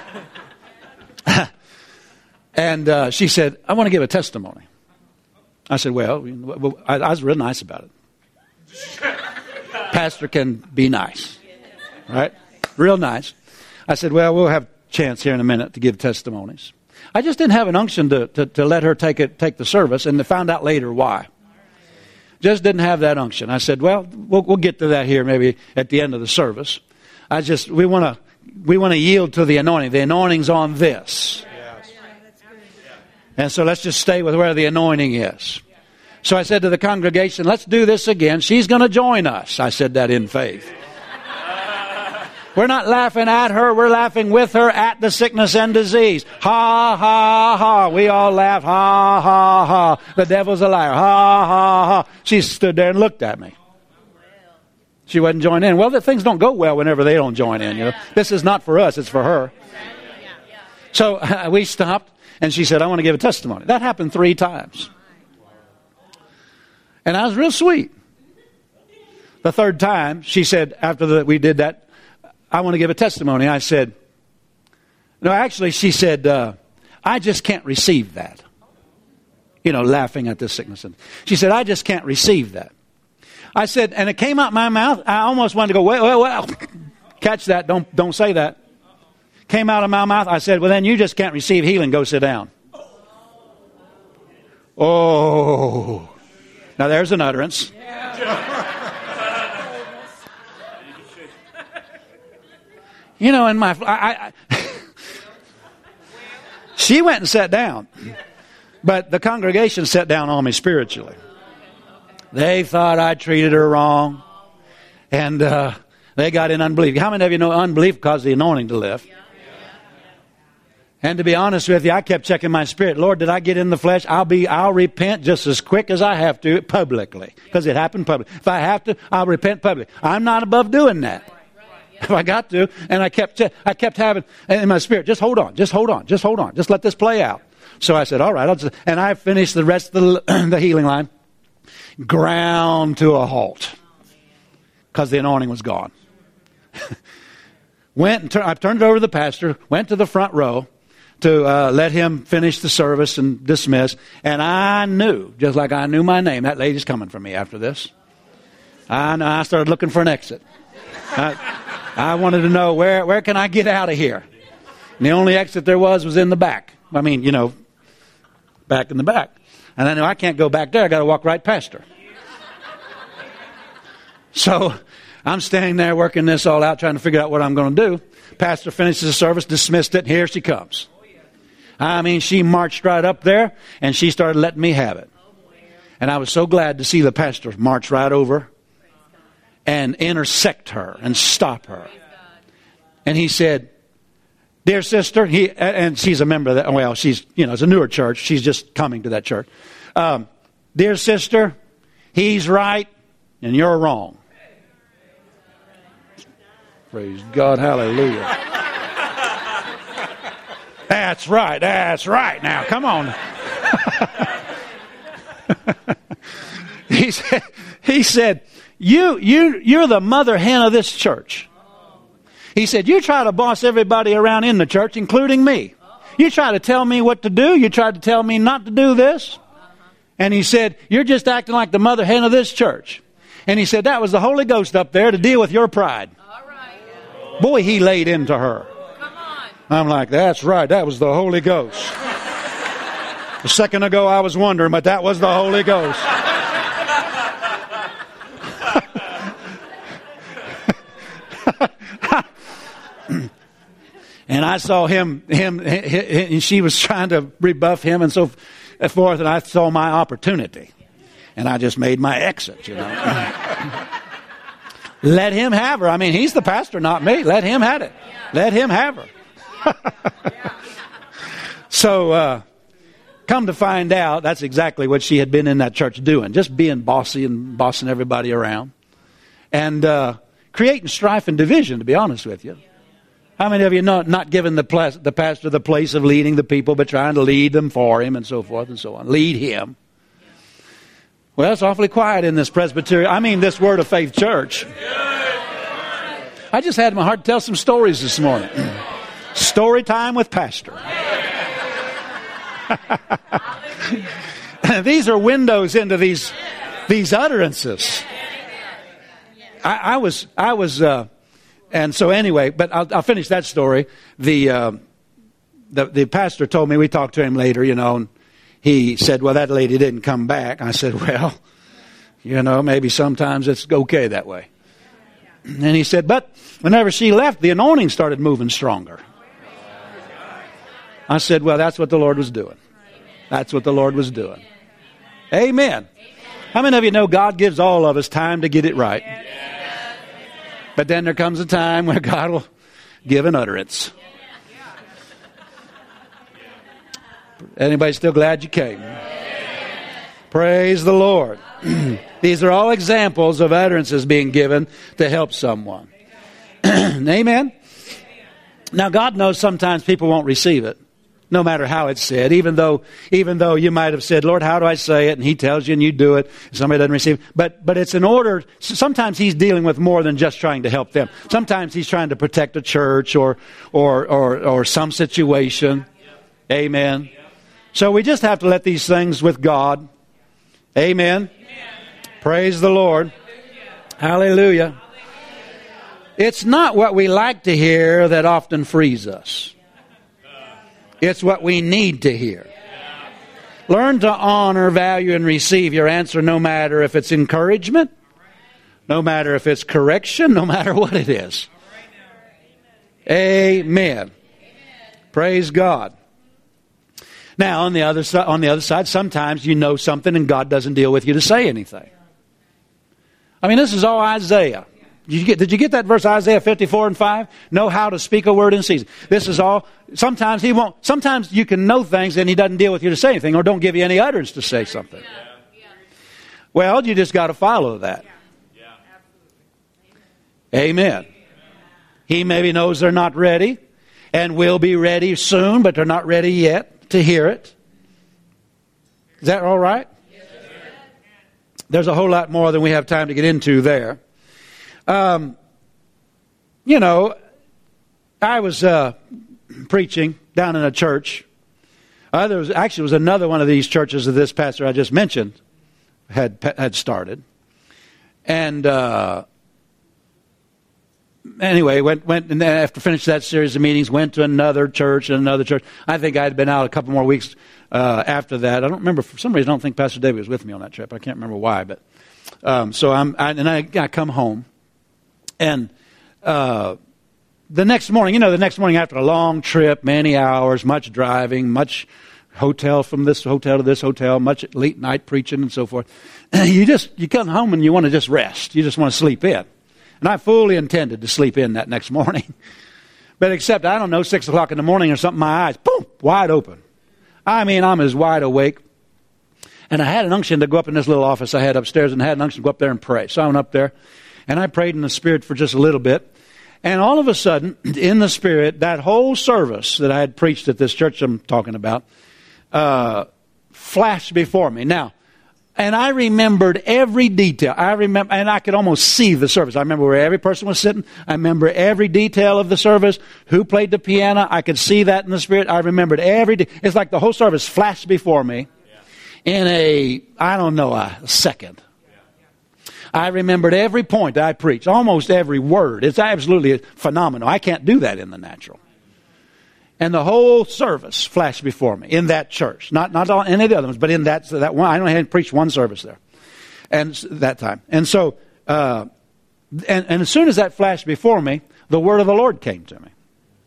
and uh, she said, I want to give a testimony. I said, well, I, I was real nice about it. Pastor can be nice. Right? Real nice. I said, well, we'll have a chance here in a minute to give testimonies. I just didn't have an unction to, to, to let her take it, take the service, and to found out later why. Just didn't have that unction. I said, well, we'll, we'll get to that here maybe at the end of the service. I just, we want to, we want to yield to the anointing. The anointing's on this. Yes. And so let's just stay with where the anointing is. So I said to the congregation, let's do this again. She's going to join us. I said that in faith. We're not laughing at her. We're laughing with her at the sickness and disease. Ha, ha, ha. We all laughed. Ha, ha, ha. The devil's a liar. Ha, ha, ha. She stood there and looked at me. She wasn't joining in. Well, the things don't go well whenever they don't join in. You know, this is not for us. It's for her. So uh, we stopped, and she said, I want to give a testimony. That happened three times. And I was real sweet. The third time, she said, after the, we did that, I want to give a testimony. I said, no, actually, she said, uh, I just can't receive that. You know, laughing at this sickness. She said, I just can't receive that. I said, and it came out my mouth. I almost wanted to go, well, well, well, catch that. Don't, don't say that. Came out of my mouth. I said, well, then you just can't receive healing. Go sit down. Oh, now there's an utterance. You know, in my, I, I, she went and sat down, but the congregation sat down on me spiritually. They thought I treated her wrong, and uh, they got in unbelief. How many of you know unbelief caused the anointing to lift? And to be honest with you, I kept checking my spirit. Lord, did I get in the flesh? I'll be, I'll repent just as quick as I have to publicly, because it happened publicly. If I have to, I'll repent publicly. I'm not above doing that. If I got to, and I kept, I kept having in my spirit, just hold on, just hold on, just hold on, just let this play out. So I said, all right, I'll just, and I finished the rest of the, the healing line, ground to a halt, because the anointing was gone. Went and tur- I turned it over to the pastor, went to the front row to uh, let him finish the service and dismiss, and I knew, just like I knew my name, that lady's coming for me after this. I, I started looking for an exit. I, I wanted to know, where where can I get out of here? And the only exit there was was in the back. I mean, you know, back in the back. And I knew I can't go back there. I got to walk right past her. So I'm standing there working this all out, trying to figure out what I'm going to do. Pastor finishes the service, dismissed it. Here she comes. I mean, she marched right up there, and she started letting me have it. And I was so glad to see the pastor march right over and intersect her and stop her. And he said, dear sister, he, and she's a member of that, well, she's, you know, it's a newer church. She's just coming to that church. Um, dear sister, he's right and you're wrong. Praise God, hallelujah. That's right, that's right. Now, come on. he said, he said, You, you, you're the mother hen of this church. He said, you try to boss everybody around in the church, including me. You try to tell me what to do. You tried to tell me not to do this. And he said, you're just acting like the mother hen of this church. And he said, that was the Holy Ghost up there to deal with your pride. Boy, he laid into her. I'm like, that's right. That was the Holy Ghost. A second ago, I was wondering, but that was the Holy Ghost. And I saw him, him, and she was trying to rebuff him and so forth, and I saw my opportunity. And I just made my exit, you know. Let him have her. I mean, he's the pastor, not me. Let him have it. Let him have her. So, uh, come to find out, that's exactly what she had been in that church doing. Just being bossy and bossing everybody around. And uh, creating strife and division, to be honest with you. How many of you know not giving the, pla- the pastor the place of leading the people, but trying to lead them for him and so forth and so on? Lead him. Well, it's awfully quiet in this Presbyterian, I mean this Word of Faith church. I just had my heart to tell some stories this morning. Story time with Pastor. These are windows into these these utterances. I, I was I was uh, And so anyway, but I'll, I'll finish that story. The, uh, the the pastor told me, we talked to him later, you know, and he said, well, that lady didn't come back. I said, well, you know, maybe sometimes it's okay that way. And he said, but whenever she left, the anointing started moving stronger. I said, well, that's what the Lord was doing. That's what the Lord was doing. Amen. How many of you know God gives all of us time to get it right? But then there comes a time where God will give an utterance. Anybody still glad you came? Praise the Lord. These are all examples of utterances being given to help someone. Amen. Now God knows sometimes people won't receive it, no matter how it's said. Even though, even though you might have said, Lord, how do I say it? And He tells you and you do it. Somebody doesn't receive it. But, but it's in order. Sometimes He's dealing with more than just trying to help them. Sometimes He's trying to protect a church or, or, or, or some situation. Amen. So we just have to let these things with God. Amen. Praise the Lord. Hallelujah. It's not what we like to hear that often frees us. It's what we need to hear. Learn to honor, value, and receive your answer, no matter if it's encouragement, no matter if it's correction, no matter what it is. Amen. Praise God. Now, on the other side, on the other side, sometimes you know something and God doesn't deal with you to say anything. I mean, this is all Isaiah. Did you get, did you get that verse, Isaiah fifty-four and five? Know how to speak a word in season. This is all. Sometimes he won't. Sometimes you can know things and He doesn't deal with you to say anything, or don't give you any utterance to say something. Well, you just got to follow that. Amen. He maybe knows they're not ready and will be ready soon, but they're not ready yet to hear it. Is that all right? There's a whole lot more than we have time to get into there. Um, you know, I was uh, preaching down in a church. Uh, there was actually was another one of these churches that this pastor I just mentioned had had started, and uh, anyway, went went and then after finished that series of meetings, went to another church and another church. I think I had been out a couple more weeks uh, after that. I don't remember, for some reason I don't think Pastor David was with me on that trip. I can't remember why, but um, so I'm I, and I, I come home. And uh, the next morning, you know, the next morning after a long trip, many hours, much driving, much hotel from this hotel to this hotel, much late night preaching and so forth, you just, you come home and you want to just rest. You just want to sleep in. And I fully intended to sleep in that next morning. But except, I don't know, six o'clock in the morning or something, my eyes, boom, wide open. I mean, I'm as wide awake. And I had an unction to go up in this little office I had upstairs, and I had an unction to go up there and pray. So I went up there. And I prayed in the Spirit for just a little bit. And all of a sudden, in the Spirit, that whole service that I had preached at this church I'm talking about uh, flashed before me. Now, and I remembered every detail. I remember, and I could almost see the service. I remember where every person was sitting. I remember every detail of the service. Who played the piano? I could see that in the Spirit. I remembered every de- It's like the whole service flashed before me in a, I don't know, a second. I remembered every point that I preached, almost every word. It's absolutely phenomenal. I can't do that in the natural. And the whole service flashed before me in that church. Not not on any of the other ones, but in that that one. I only had preached one service there, and that time. And so, uh, and, and as soon as that flashed before me, the word of the Lord came to me.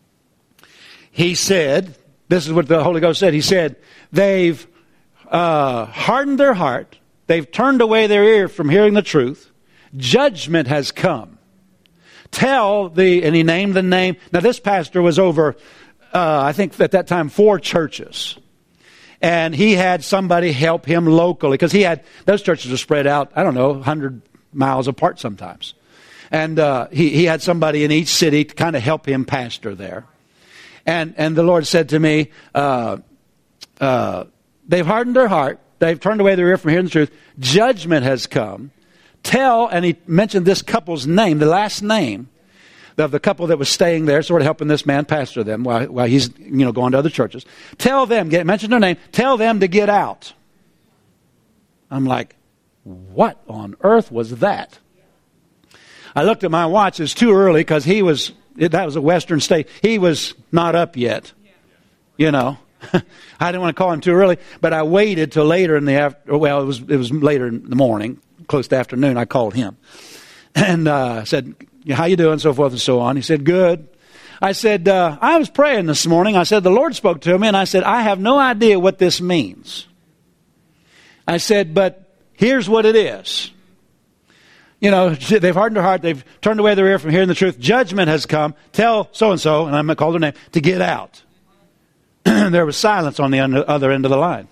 He said, this is what the Holy Ghost said. He said, they've uh, hardened their heart. They've turned away their ear from hearing the truth. Judgment has come. Tell the, and he named the name. Now this pastor was over, uh, I think at that time, four churches. And he had somebody help him locally, because he had, those churches were spread out, I don't know, one hundred miles apart sometimes. And uh, he, he had somebody in each city to kind of help him pastor there. And, and the Lord said to me, uh, uh, they've hardened their heart. They've turned away their ear from hearing the truth. Judgment has come. Tell, and he mentioned this couple's name, the last name of the couple that was staying there, sort of helping this man pastor them while, while he's, you know, going to other churches. Tell them, get, mention their name, tell them to get out. I'm like, what on earth was that? I looked at my watch. It's too early because he was, that was a western state. He was not up yet, you know. I didn't want to call him too early, but I waited till later in the after. Well, it was it was later in the morning, close to afternoon. I called him and uh, said, "How you doing?" So forth and so on. He said, "Good." I said, uh, "I was praying this morning." I said, "The Lord spoke to me," and I said, "I have no idea what this means." I said, "But here's what it is. You know, they've hardened their heart. They've turned away their ear from hearing the truth. Judgment has come. Tell so and so," and I'm going to call their name, "to get out." There was silence on the other end of the line.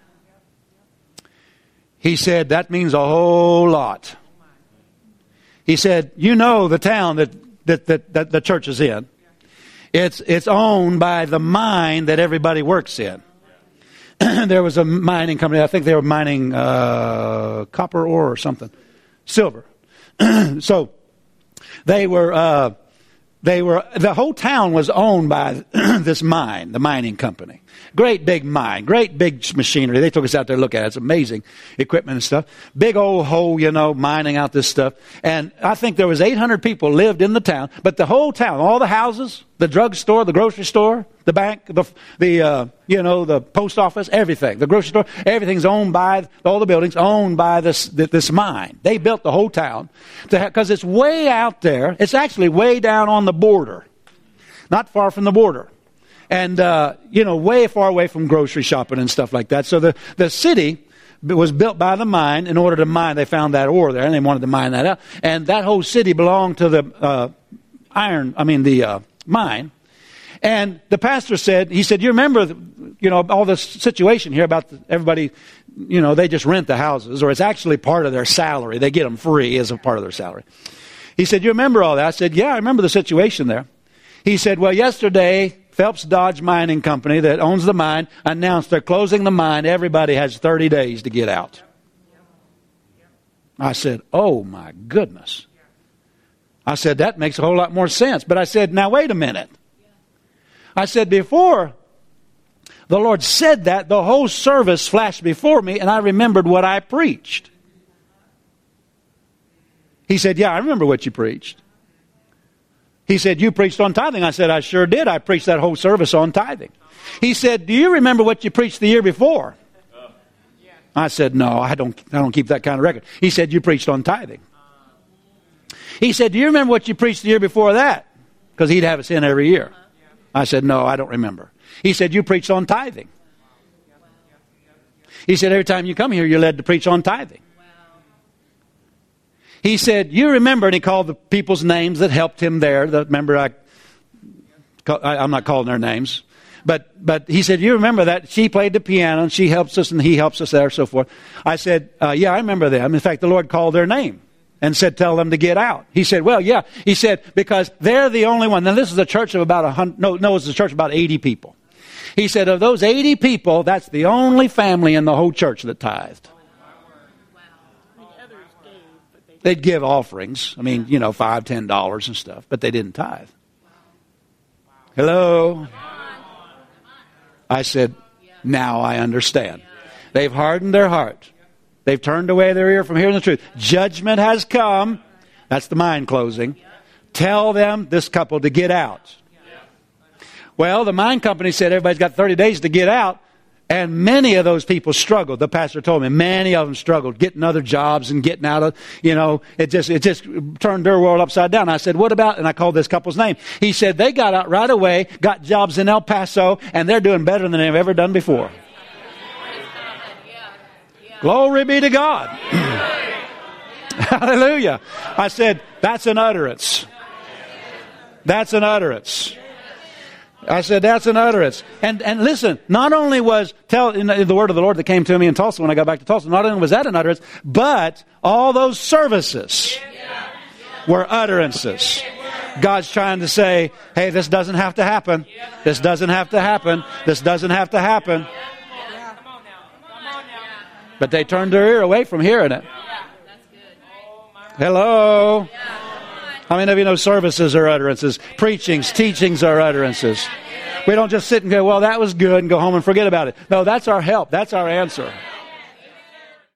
He said, "That means a whole lot." He said, "You know the town that, that, that, that the church is in. It's, it's owned by the mine that everybody works in." There was a mining company. I think they were mining uh, copper ore or something. Silver. So they were... Uh, They were, the whole town was owned by this mine, the mining company. Great big mine, great big machinery. They took us out there to look at it. It's amazing equipment and stuff. Big old hole, you know, mining out this stuff. And I think there was eight hundred people lived in the town, but the whole town, all the houses, the drugstore, the grocery store, the bank, the, the uh, you know, the post office, everything, the grocery store, everything's owned by, all the buildings owned by this, this mine. They built the whole town because it's way out there. It's actually way down on the border, not far from the border. And, uh, you know, way far away from grocery shopping and stuff like that. So the, the city was built by the mine in order to mine. They found that ore there and they wanted to mine that out. And that whole city belonged to the uh, iron, I mean the uh, mine. And the pastor said, he said, "You remember, you know, all this situation here about the, everybody, you know, they just rent the houses, or it's actually part of their salary. They get them free as a part of their salary." He said, "You remember all that?" I said, "Yeah, I remember the situation there." He said, "Well, yesterday, Phelps Dodge Mining Company that owns the mine announced they're closing the mine. Everybody has thirty days to get out." I said, "Oh my goodness." I said, "That makes a whole lot more sense." But I said, "Now wait a minute." I said, "Before the Lord said that, the whole service flashed before me and I remembered what I preached." He said, "Yeah, I remember what you preached." He said, "You preached on tithing." I said, "I sure did. I preached that whole service on tithing." He said, "Do you remember what you preached the year before?" I said, "No, I don't, I don't keep that kind of record." He said, "You preached on tithing." He said, "Do you remember what you preached the year before that?" Because he'd have us in every year. I said, "No, I don't remember." He said, "You preached on tithing." He said, "Every time you come here, you're led to preach on tithing." He said, "You remember," and he called the people's names that helped him there. The, remember, I, I'm not calling their names. But but he said, "You remember that she played the piano and she helps us and he helps us there," so forth. I said, uh, "Yeah, I remember them. In fact, the Lord called their name and said, tell them to get out." He said, "Well, yeah." He said, "Because they're the only one." Now, this is a church of about a hundred. No, no, it's a church of about eighty people. He said, "Of those eighty people, that's the only family in the whole church that tithed." They'd give offerings. I mean, you know, five, ten dollars and stuff, but they didn't tithe. Hello? I said, "Now I understand." They've hardened their heart. They've turned away their ear from hearing the truth. Judgment has come. That's the mine closing. Tell them, this couple, to get out. Well, the mine company said everybody's got thirty days to get out. And many of those people struggled. The pastor told me many of them struggled getting other jobs and getting out of, you know, it just, it just turned their world upside down. I said, "What about," and I called this couple's name. He said, "They got out right away, got jobs in El Paso, and they're doing better than they've ever done before." Glory be to God. Hallelujah. I said, "That's an utterance. That's an utterance." I said, "That's an utterance." And and listen, not only was tell in the, in the word of the Lord that came to me in Tulsa when I got back to Tulsa, not only was that an utterance, but all those services were utterances. God's trying to say, "Hey, this doesn't have to happen. This doesn't have to happen. This doesn't have to happen." But they turned their ear away from hearing it. Hello? How many of you know services are utterances? Preachings, teachings are utterances. We don't just sit and go, "Well, that was good," and go home and forget about it. No, that's our help. That's our answer.